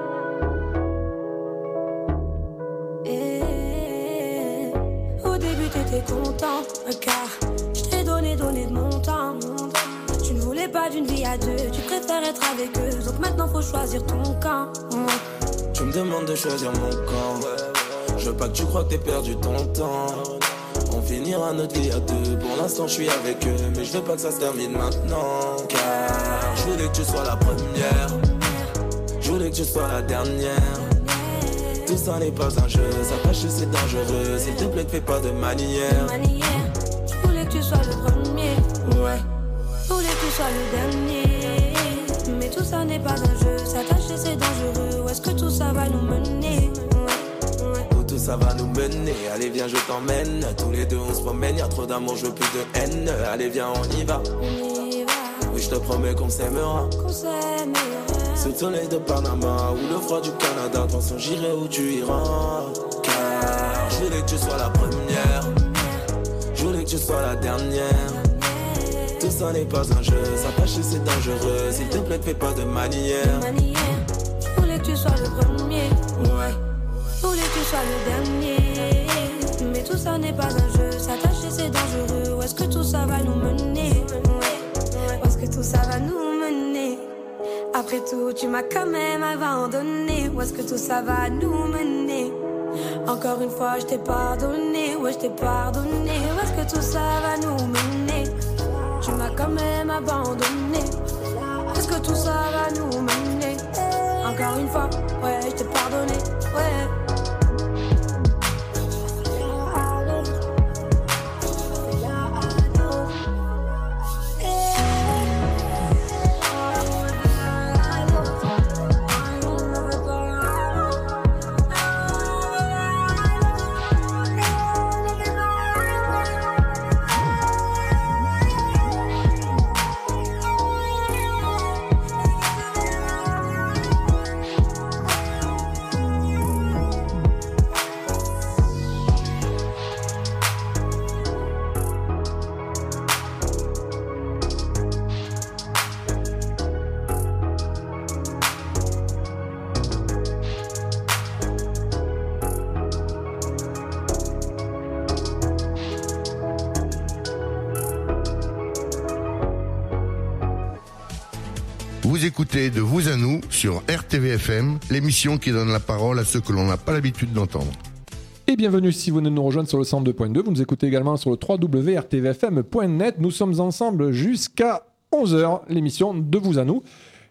Au début, t'étais content, car je t'ai donné de mon temps. Tu ne voulais pas d'une vie à 2, tu préfères être avec eux. Donc maintenant, faut choisir ton camp. Tu me demandes de choisir mon camp. Je veux pas que tu crois que t'es perdu ton temps. On finira notre vie à 2. Pour l'instant, je suis avec eux, mais je veux pas que ça se termine maintenant. Car je voulais que tu sois la première. Je voulais que tu sois la dernière. Tout ça n'est pas un jeu, s'attacher c'est dangereux. S'il te plaît, fais pas de manière. Je voulais que tu sois le premier. Ouais. Je voulais que tu sois le dernier. Mais tout ça n'est pas un jeu, s'attacher c'est dangereux. Où est-ce que tout ça va nous mener? Où tout ça va nous mener. Allez viens je t'emmène. Tous les deux on se promène. Y'a trop d'amour, je veux plus de haine. Allez viens on y va. Oui je te promets qu'on s'aimera. Sous le soleil de Panama ou le froid du Canada. De toute façon j'irai où tu iras. Car je voulais que tu sois la première. Je voulais que tu sois la dernière. Tout ça n'est pas un jeu. S'attacher c'est dangereux. S'il te plaît fais pas de manière. Je voulais que tu sois le premier. Ouais. Je voulais que tu sois le dernier. Mais tout ça n'est pas un jeu. S'attacher c'est dangereux. Où est-ce que tout ça va nous mener? Où est-ce que tout ça va nous mener? Après tout, tu m'as quand même abandonné. Où est-ce que tout ça va nous mener? Encore une fois, je t'ai pardonné. Ouais, je t'ai pardonné. Où est-ce que tout ça va nous mener? Tu m'as quand même abandonné. Où est-ce que tout ça va nous mener? Encore une fois, ouais, je t'ai pardonné. Ouais. Vous écoutez De vous à nous sur RTVFM, l'émission qui donne la parole à ceux que l'on n'a pas l'habitude d'entendre. Et bienvenue si vous venez de nous rejoindre sur le 102.2. Vous nous écoutez également sur le www.rtvfm.net. Nous sommes ensemble jusqu'à 11h, l'émission De vous à nous.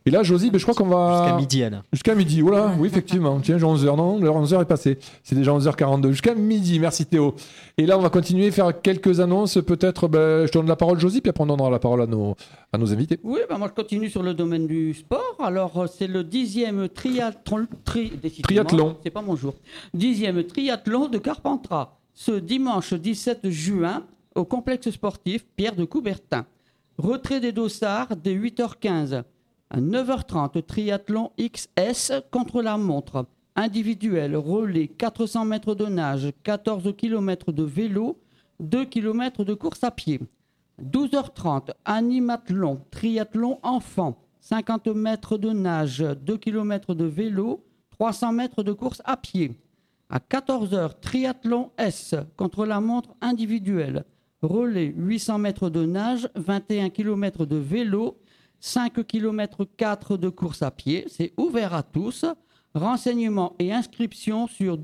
Et là, Josie, je crois qu'on va... Jusqu'à midi, Alain. Jusqu'à midi, voilà, oui, effectivement. Tiens, j'ai 11h, non, l'heure 11h est passée. C'est déjà 11h42, jusqu'à midi, merci Théo. Et là, on va continuer à faire quelques annonces, peut-être, je donne la parole Josie, puis après on donnera la parole à nos invités. Oui, moi je continue sur le domaine du sport. Alors, c'est le 10e triathlon. C'est pas mon jour. 10e triathlon de Carpentras, ce dimanche 17 juin, au complexe sportif Pierre de Coubertin. Retrait des dossards dès 8h15. À 9h30, triathlon XS contre la montre. Individuel, relais, 400 mètres de nage, 14 km de vélo, 2 km de course à pied. 12h30, animathlon, triathlon enfant, 50 mètres de nage, 2 km de vélo, 300 mètres de course à pied. À 14h, triathlon S contre la montre individuelle. Relais, 800 mètres de nage, 21 km de vélo, 5 km 4 de course à pied. C'est ouvert à tous. Renseignements et inscriptions sur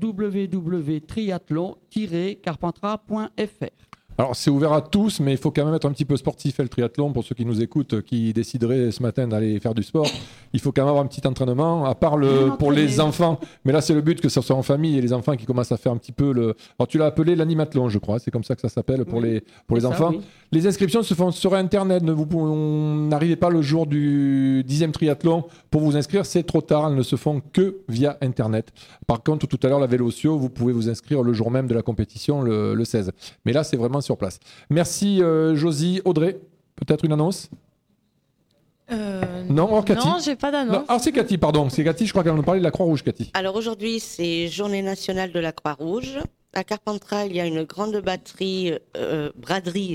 www.triathlon-carpentras.fr. Alors, c'est ouvert à tous, mais il faut quand même être un petit peu sportif, le triathlon, pour ceux qui nous écoutent, qui décideraient ce matin d'aller faire du sport. Il faut quand même avoir un petit entraînement, à part pour les enfants. Mais là, c'est le but que ce soit en famille et les enfants qui commencent à faire un petit peu le... Alors, tu l'as appelé l'animathlon, je crois. C'est comme ça que ça s'appelle pour les enfants. Oui. Les inscriptions se font sur Internet. N'arrivez pas le jour du 10e triathlon pour vous inscrire. C'est trop tard. Elles ne se font que via Internet. Par contre, tout à l'heure, la Vélocio, vous pouvez vous inscrire le jour même de la compétition, le 16. Mais là, c'est vraiment sur place. Merci Josie. Audrey, peut-être une annonce? Non, Cathy. Non, j'ai pas d'annonce. Ah, c'est Cathy, pardon. C'est Cathy, je crois qu'elle nous parlait de la Croix-Rouge, Cathy. Alors aujourd'hui, c'est Journée nationale de la Croix-Rouge. À Carpentras, il y a une grande braderie,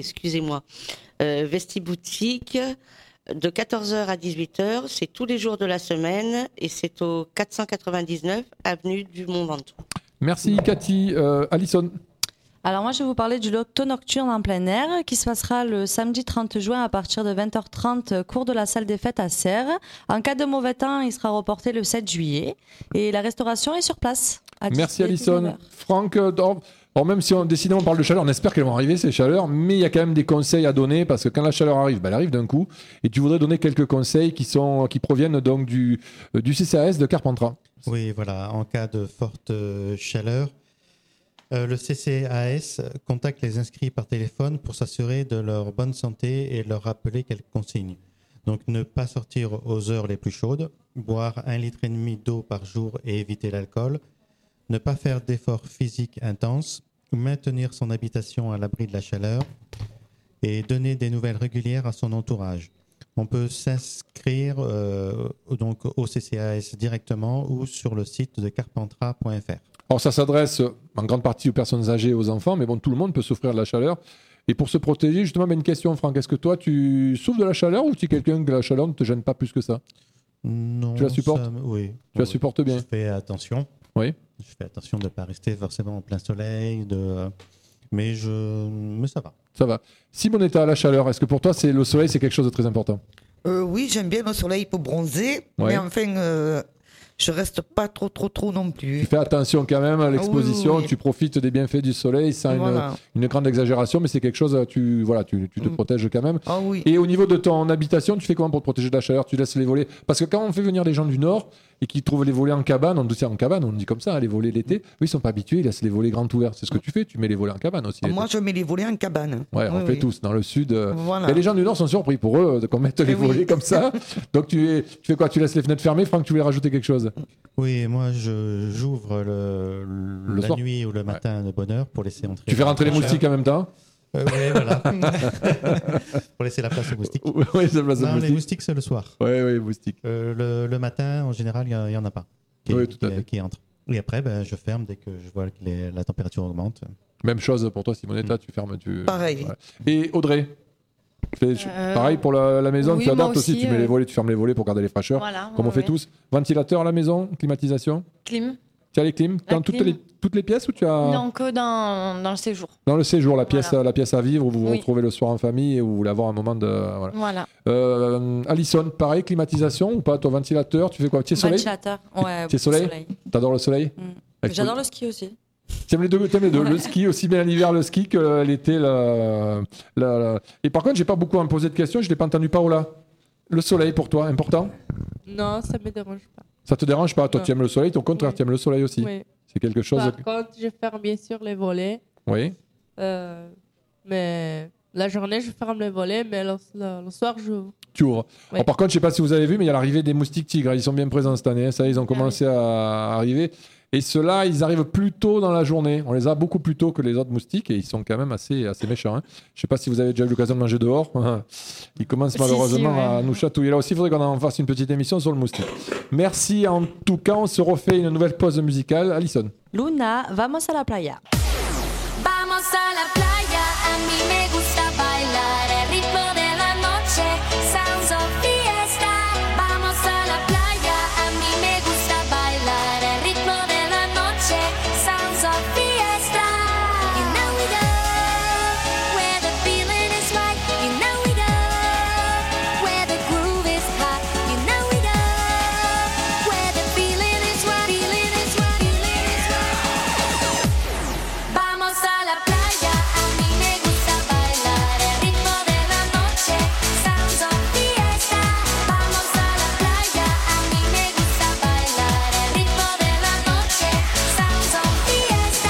vestiboutique de 14h à 18h. C'est tous les jours de la semaine et c'est au 499 avenue du Mont-Ventoux. Merci Cathy. Alison. Alors moi, je vais vous parler du loto nocturne en plein air qui se passera le samedi 30 juin à partir de 20h30, cours de la salle des fêtes à Serres. En cas de mauvais temps, il sera reporté le 7 juillet. Et la restauration est sur place. Merci Alison. Franck, même si décidément on parle de chaleur, on espère qu'elles vont arriver ces chaleurs, mais il y a quand même des conseils à donner parce que quand la chaleur arrive, elle arrive d'un coup. Et tu voudrais donner quelques conseils qui proviennent donc du CCAS de Carpentras. Oui, voilà. En cas de forte chaleur, le CCAS contacte les inscrits par téléphone pour s'assurer de leur bonne santé et leur rappeler quelques consignes. Donc, ne pas sortir aux heures les plus chaudes, boire 1,5 litre d'eau par jour et éviter l'alcool, ne pas faire d'efforts physiques intenses, maintenir son habitation à l'abri de la chaleur et donner des nouvelles régulières à son entourage. On peut s'inscrire donc au CCAS directement ou sur le site de carpentras.fr. Alors ça s'adresse en grande partie aux personnes âgées et aux enfants, mais bon, tout le monde peut souffrir de la chaleur. Et pour se protéger, justement, une question, Franck, est-ce que toi, tu souffres de la chaleur ou tu es quelqu'un que la chaleur ne te gêne pas plus que ça? Non. Tu la supportes? Oui. Tu la supportes bien? Je fais attention. Oui. Je fais attention de ne pas rester forcément en plein soleil, mais ça va. Ça va. Simonetta, la chaleur, est-ce que pour toi, le soleil, c'est quelque chose de très important? Oui, j'aime bien le soleil pour bronzer, mais enfin... je reste pas trop non plus. Tu fais attention quand même à l'exposition, oui. Tu profites des bienfaits du soleil sans une grande exagération, mais c'est quelque chose, tu te protèges quand même. Ah, oui. Et au niveau de ton habitation, tu fais comment pour te protéger de la chaleur? Tu laisses les volets? Parce que quand on fait venir des gens du Nord et qui trouvent les volets en cabane, on dit comme ça, les volets l'été, eux ils sont pas habitués, ils laissent les volets grands ouverts. C'est ce que tu fais, tu mets les volets en cabane aussi. Moi je mets les volets en cabane. Ouais, on fait tous dans le sud. Voilà. Et les gens du Nord sont surpris pour eux qu'on mette les volets comme ça. Donc tu fais quoi? Tu laisses les fenêtres fermées? Franck, tu voulais rajouter quelque chose? Oui, moi j'ouvre la nuit ou le matin de bonne heure pour laisser entrer. Tu fais rentrer les moustiques en même temps? Oui, voilà. Pour laisser la place aux moustiques. Oui, c'est la place aux moustiques. Les moustiques, c'est le soir. Oui, les moustiques. Le matin, en général, il n'y en a pas qui entrent. Et après, je ferme dès que je vois que la température augmente. Même chose pour toi, Simonetta, tu fermes. Pareil. Ouais. Et Audrey? Pareil pour la maison, tu adaptes aussi, tu mets les volets, tu fermes les volets pour garder les fraîcheurs, comme on fait tous. Ventilateur à la maison, climatisation? Clim. Tu as les clims dans toutes les pièces ou tu as... Non, que dans le séjour. Dans le séjour, la pièce à vivre où vous vous retrouvez le soir en famille et où vous voulez avoir un moment de... Voilà. Alison, pareil, climatisation ou pas? Ton ventilateur, tu fais quoi? Petit soleil? Ventilateur, ouais. Petit soleil? T'adores le soleil? J'adore le ski aussi. T'aimes les deux. Le ski, aussi bien l'hiver le ski que l'été. Et par contre, j'ai pas beaucoup à me poser de questions, je l'ai pas entendu, Paola. Le soleil pour toi, important? Non, ça me dérange pas. Ça te dérange pas? Toi, Non. tu aimes le soleil, ton contraire, tu aimes le soleil aussi. Oui. C'est quelque chose. Par contre, je ferme bien sûr les volets. Oui. Mais la journée, je ferme les volets, mais le soir, j'ouvre. Tu ouvres. Oui. Alors, par contre, je sais pas si vous avez vu, mais il y a l'arrivée des moustiques tigres. Ils sont bien présents cette année. Ça, ils ont commencé à arriver. Et ceux-là, ils arrivent plus tôt dans la journée. On les a beaucoup plus tôt que les autres moustiques et ils sont quand même assez méchants. Hein. Je sais pas si vous avez déjà eu l'occasion de manger dehors. Ils commencent malheureusement à nous chatouiller. Là aussi, il faudrait qu'on en fasse une petite émission sur le moustique. Merci en tout cas. On se refait une nouvelle pause musicale. Alison. Luna, vamos a la playa. Vamos a la playa, a mí me gusta bailar el ritmo de la noche, sounds of fiesta. Vamos a la playa, a mí me gusta bailar el ritmo de la noche, sounds of fiesta. You know we go where the feeling is right. You know we go where the groove is hot. You know we go where the feeling is right. Feeling is right. Feeling is right. Vamos a la playa, a mí me gusta bailar el ritmo de la noche, sounds of fiesta. Vamos a la playa, a mí me gusta bailar el ritmo de la noche, sounds of fiesta.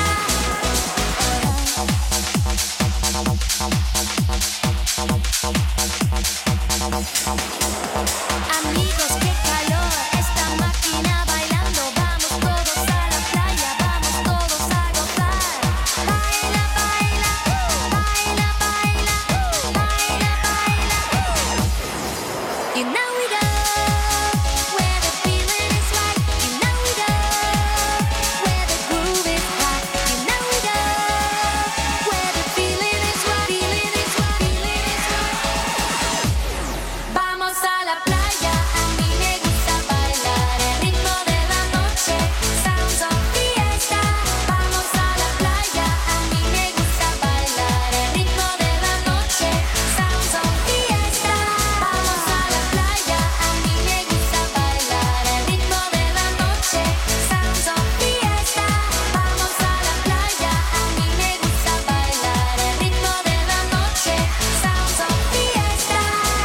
Amigos, qué calor, esta máquina bailando. Vamos todos a la playa, vamos todos a gozar. Baila, baila, baila, baila, baila, baila. You know we go where the feeling is right. You know we go where the groove is hot. You know we go where the feeling is right. Feeling is right. Feeling is right. Vamos a la playa, a mí me gusta bailar el ritmo de la noche, sounds of fiesta. Vamos a la playa, a mí me gusta bailar el ritmo de la noche, sounds of fiesta. Vamos a la playa, a mí me gusta bailar el ritmo de la noche, sounds of fiesta. Vamos a la playa, a mí me gusta bailar el ritmo de la noche, sounds of fiesta.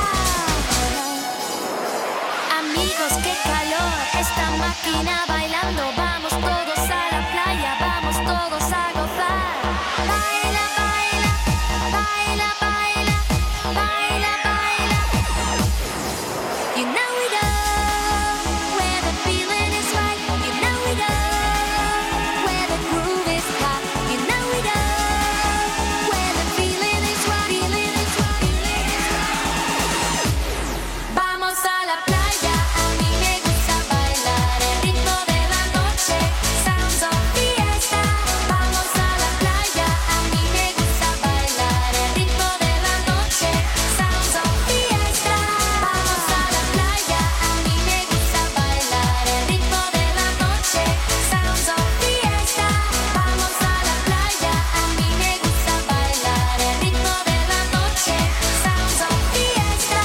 Amigos, qué calor, esta máquina bailando. Vamos todos a la playa, vamos todos a gozar. Baila, baila, baila, baila, baila, baila. You know we go where the feeling is right. You know we go where the groove is hot. You know we go where the feeling is right. Feeling is right. Feeling is right. Vamos a la playa, a mí me gusta bailar el ritmo de la noche, sounds of fiesta. Vamos a la playa, a mí me gusta bailar el ritmo de la noche, sounds of fiesta. Vamos a la playa, a mí me gusta bailar el ritmo de la noche, sounds of fiesta. Vamos a la playa, a mí me gusta bailar el ritmo de la noche, sounds of fiesta.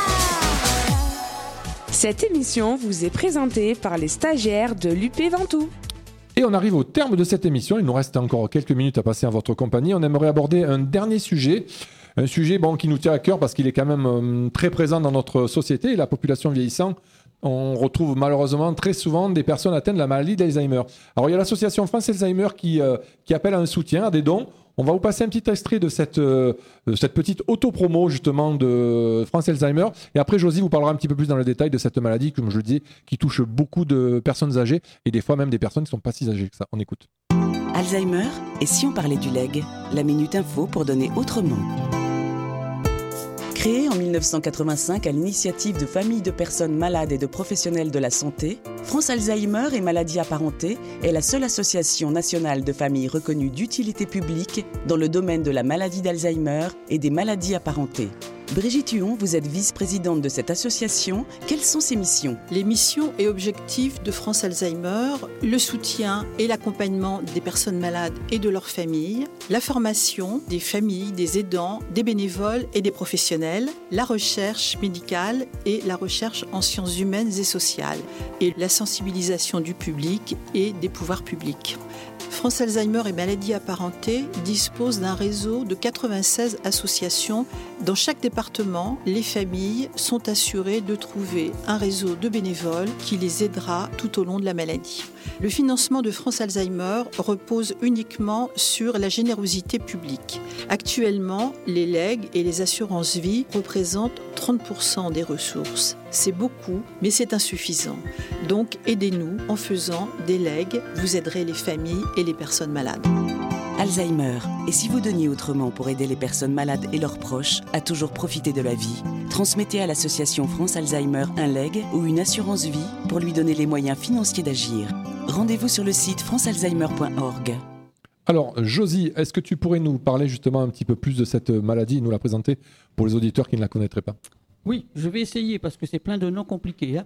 Cette émission vous est présentée par les stagiaires de l'UP Ventoux. Et on arrive au terme de cette émission. Il nous reste encore quelques minutes à passer en votre compagnie. On aimerait aborder un dernier sujet. Un sujet qui nous tient à cœur parce qu'il est quand même très présent dans notre société. La population vieillissant, on retrouve malheureusement très souvent des personnes atteintes de la maladie d'Alzheimer. Alors il y a l'association France Alzheimer qui appelle à un soutien, à des dons. On va vous passer un petit extrait de cette petite auto-promo justement de France Alzheimer. Et après, Josie vous parlera un petit peu plus dans le détail de cette maladie, comme je le dis, qui touche beaucoup de personnes âgées et des fois même des personnes qui ne sont pas si âgées que ça. On écoute. Alzheimer, et si on parlait du leg? La Minute Info pour donner autrement. Créée en 1985 à l'initiative de familles de personnes malades et de professionnels de la santé, France Alzheimer et maladies apparentées est la seule association nationale de familles reconnues d'utilité publique dans le domaine de la maladie d'Alzheimer et des maladies apparentées. Brigitte Huon, vous êtes vice-présidente de cette association. Quelles sont ses missions? Les missions et objectifs de France Alzheimer, le soutien et l'accompagnement des personnes malades et de leurs familles, la formation des familles, des aidants, des bénévoles et des professionnels, la recherche médicale et la recherche en sciences humaines et sociales, et la sensibilisation du public et des pouvoirs publics. France Alzheimer et maladies apparentées dispose d'un réseau de 96 associations Dans chaque département, les familles sont assurées de trouver un réseau de bénévoles qui les aidera tout au long de la maladie. Le financement de France Alzheimer repose uniquement sur la générosité publique. Actuellement, les legs et les assurances vie représentent 30% des ressources. C'est beaucoup, mais c'est insuffisant. Donc aidez-nous en faisant des legs. Vous aiderez les familles et les personnes malades. Alzheimer. Et si vous donniez autrement pour aider les personnes malades et leurs proches à toujours profiter de la vie? Transmettez à l'association France Alzheimer un leg ou une assurance vie pour lui donner les moyens financiers d'agir. Rendez-vous sur le site francealzheimer.org. Alors, Josie, est-ce que tu pourrais nous parler justement un petit peu plus de cette maladie et nous la présenter pour les auditeurs qui ne la connaîtraient pas? Oui, je vais essayer parce que c'est plein de noms compliqués.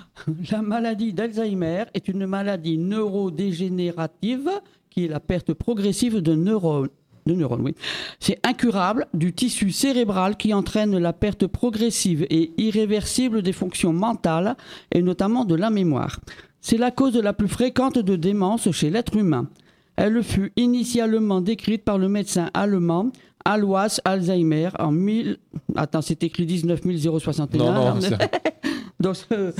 La maladie d'Alzheimer est une maladie neurodégénérative qui est la perte progressive de neurones. Oui. C'est incurable du tissu cérébral qui entraîne la perte progressive et irréversible des fonctions mentales et notamment de la mémoire. C'est la cause la plus fréquente de démence chez l'être humain. Elle fut initialement décrite par le médecin allemand Alois Alzheimer en c'est écrit 19061. Non, donc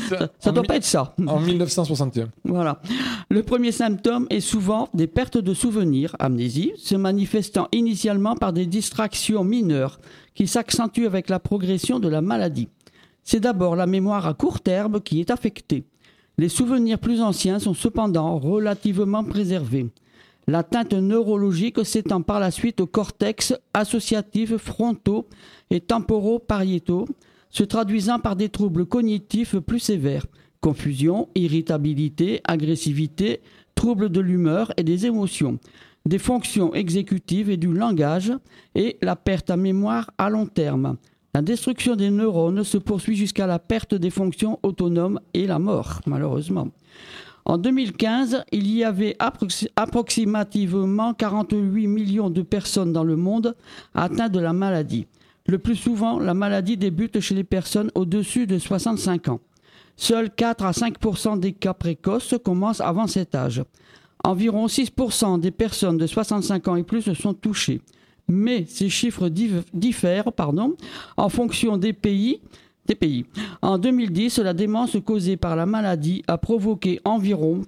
ça doit pas être ça. En 1961. Voilà. Le premier symptôme est souvent des pertes de souvenirs, amnésie, se manifestant initialement par des distractions mineures qui s'accentuent avec la progression de la maladie. C'est d'abord la mémoire à court terme qui est affectée. Les souvenirs plus anciens sont cependant relativement préservés. L'atteinte neurologique s'étend par la suite au cortex associatif frontaux et temporaux-pariétaux, se traduisant par des troubles cognitifs plus sévères, confusion, irritabilité, agressivité, troubles de l'humeur et des émotions, des fonctions exécutives et du langage et la perte à mémoire à long terme. La destruction des neurones se poursuit jusqu'à la perte des fonctions autonomes et la mort, malheureusement. En 2015, il y avait approximativement 48 millions de personnes dans le monde atteintes de la maladie. Le plus souvent, la maladie débute chez les personnes au-dessus de 65 ans. Seuls 4 à 5% des cas précoces commencent avant cet âge. Environ 6% des personnes de 65 ans et plus sont touchées. Mais ces chiffres diffèrent en fonction des pays. En 2010, la démence causée par la maladie a provoqué environ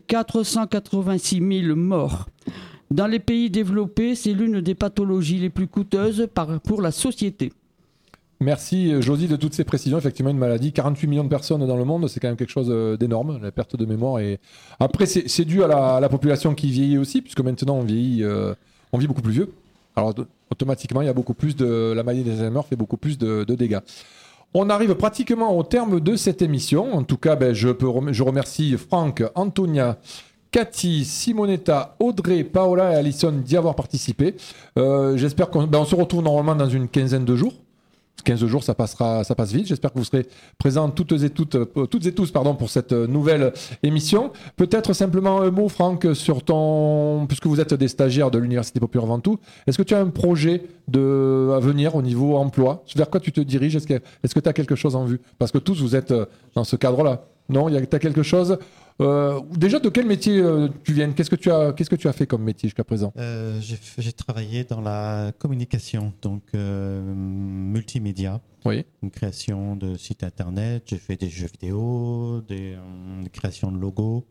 486 000 morts. Dans les pays développés, c'est l'une des pathologies les plus coûteuses pour la société. Merci Josie de toutes ces précisions. Effectivement, une maladie, 48 millions de personnes dans le monde, c'est quand même quelque chose d'énorme, la perte de mémoire. Et après, c'est dû à la population qui vieillit aussi, puisque maintenant on vit beaucoup plus vieux. Alors automatiquement, il y a beaucoup plus la maladie d'Alzheimer fait beaucoup plus de dégâts. On arrive pratiquement au terme de cette émission. En tout cas, je remercie Franck, Antonia, Cathy, Simonetta, Audrey, Paola et Alison d'y avoir participé. J'espère qu'on se retrouve normalement dans une quinzaine de jours. 15 jours, ça passe vite. J'espère que vous serez présents toutes et tous pour cette nouvelle émission. Peut-être simplement un mot, Franck, sur puisque vous êtes des stagiaires de l'Université populaire Ventoux, est-ce que tu as un projet à venir au niveau emploi? Vers quoi tu te diriges? Est-ce que tu as quelque chose en vue? Parce que tous, vous êtes dans ce cadre-là. Non, tu as quelque chose? Déjà, de quel métier tu viens? Qu'est-ce que tu as fait comme métier jusqu'à présent? J'ai travaillé dans la communication, donc multimédia. Oui. Une création de sites internet. J'ai fait des jeux vidéo, des créations de logos,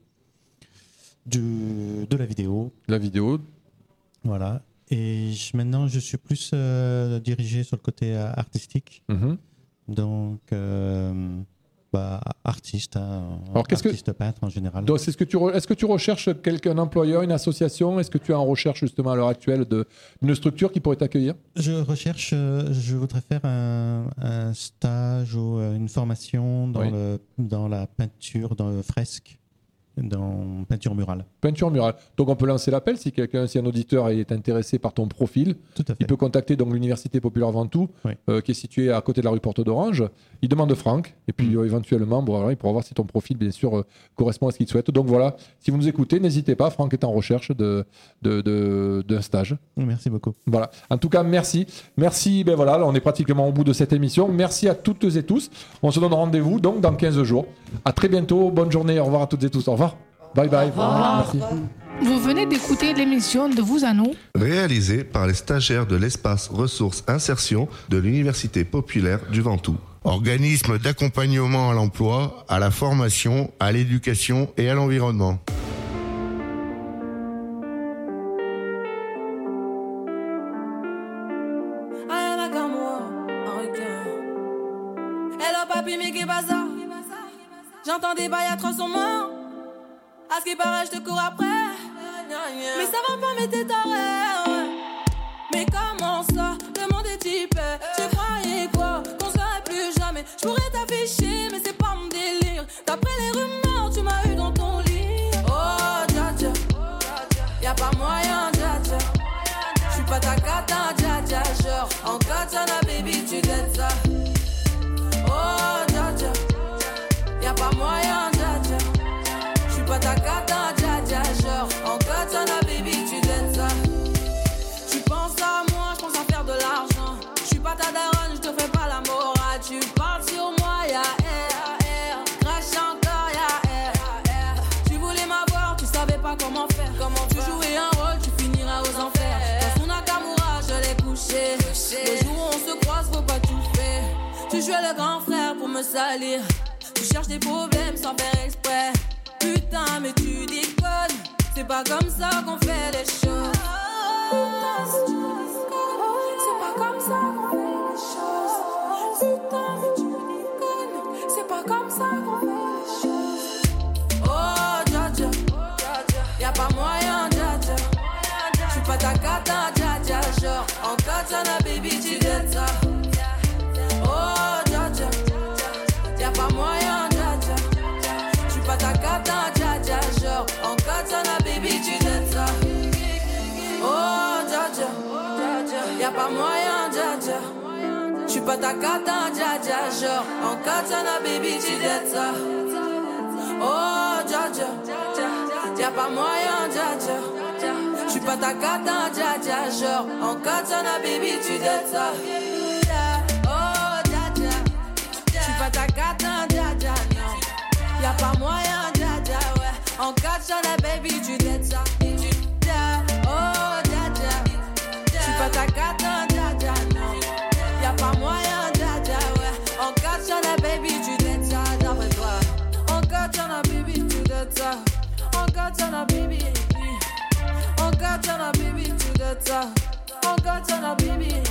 de la vidéo. La vidéo. Voilà. Et maintenant, je suis plus dirigé sur le côté artistique. Mm-hmm. Donc. Artiste, Alors, peintre en général. Donc, est-ce que tu recherches un employeur, une association? Est-ce que tu es en recherche justement à l'heure actuelle d'une structure qui pourrait t'accueillir? Je voudrais faire un stage ou une formation dans la peinture, dans le fresque, dans peinture murale. Peinture murale. Donc on peut lancer l'appel si un auditeur est intéressé par ton profil. Tout à fait. Il peut contacter donc l'Université populaire Ventoux, qui est située à côté de la rue Porte d'Orange. Il demande Franck et puis éventuellement il pourra voir si ton profil bien sûr correspond à ce qu'il souhaite. Donc voilà, si vous nous écoutez, n'hésitez pas. Franck est en recherche d'un stage. Merci beaucoup. Voilà. En tout cas, merci. Merci. Là, on est pratiquement au bout de cette émission. Merci à toutes et tous. On se donne rendez-vous donc dans 15 jours. À très bientôt. Bonne journée. Au revoir à toutes et tous. Au revoir. Bye bye. Au revoir. Merci. Vous venez d'écouter l'émission de Vous à nous, réalisée par les stagiaires de l'espace ressources insertion de l'Université populaire du Ventoux. Organisme d'accompagnement à l'emploi, à la formation, à l'éducation et à l'environnement. Hello papi, mais qu'est-ce que ça? J'entends des bails atroces en main. À ce qui paraît, je te cours après. Mais ça va pas, mais t'es taré. Mais comment ça? Le monde est typé. Tu croyais quoi? Qu'on serait plus jamais. Je pourrais t'afficher, mais c'est pas mon délire. D'après les rumeurs, tu m'as eu dans ton lit. Oh, dja dja. Y'a pas moyen, dja dja. J'suis pas ta cata, dja dja. Genre, en katana, baby, tu t'aides ça. Oh, dja dja. Y'a pas moyen, dja dja. J'suis pas ta cata, dja dja. Genre, en katana, baby, tu t'aides ça. Tu penses à moi, j'pense à faire de l'argent. J'suis pas ta daronne, j'te fais pas la morale. Tu parles sur moi, y'a air. Crache encore, y'a air. Tu voulais m'avoir, tu savais pas comment faire. Tu jouais un rôle, tu finiras aux enfers. Dans son Nakamura, je l'ai couché. Le jour où on se croise, faut pas tout faire. Tu jouais le grand frère pour me salir. Tu cherches des problèmes sans faire exprès. Putain, mais tu déconnes. C'est pas comme ça qu'on fait les choses. Putain, mais tu déconnes. C'est pas comme ça qu'on fait les choses. Putain, mais tu déconnes. C'est pas comme ça qu'on fait les choses. Oh, dja dja. Y'a pas moyen, dja dja. J'suis pas ta cata, dja dja. Genre, en katana, baby, tu t'aides ça. Oh, dja dja. Y'a pas moyen, dja dja. J'suis pas ta cata, dja dja. Genre, en katana, baby, tu t'aides ça. Oh, dja dja. Y'a pas moyen, dja dja. J'suis pas ta cata, dja dja. Genre, en katana, baby, tu t'aides ça. Oh, dja dja. Y'a pas moyen, dja dja. J'suis pas ta cata, dja dja. Genre, en katana, baby, tu t'aides ça. Oh, dja dja. J'suis pas ta cata, dja dja, non. Y'a pas moyen, dja dja, ouais. En katana, baby, tu t'aides ça. Oh, dja dja. J'suis pas ta cata, dja dja, non. Y'a pas moyen, dja dja, ouais. En katana, baby, tu t'aides ça, d'après toi. En katana, baby, tu t'aides ça. En katana, baby. En katana, baby, tu t'aides ça. En katana, baby.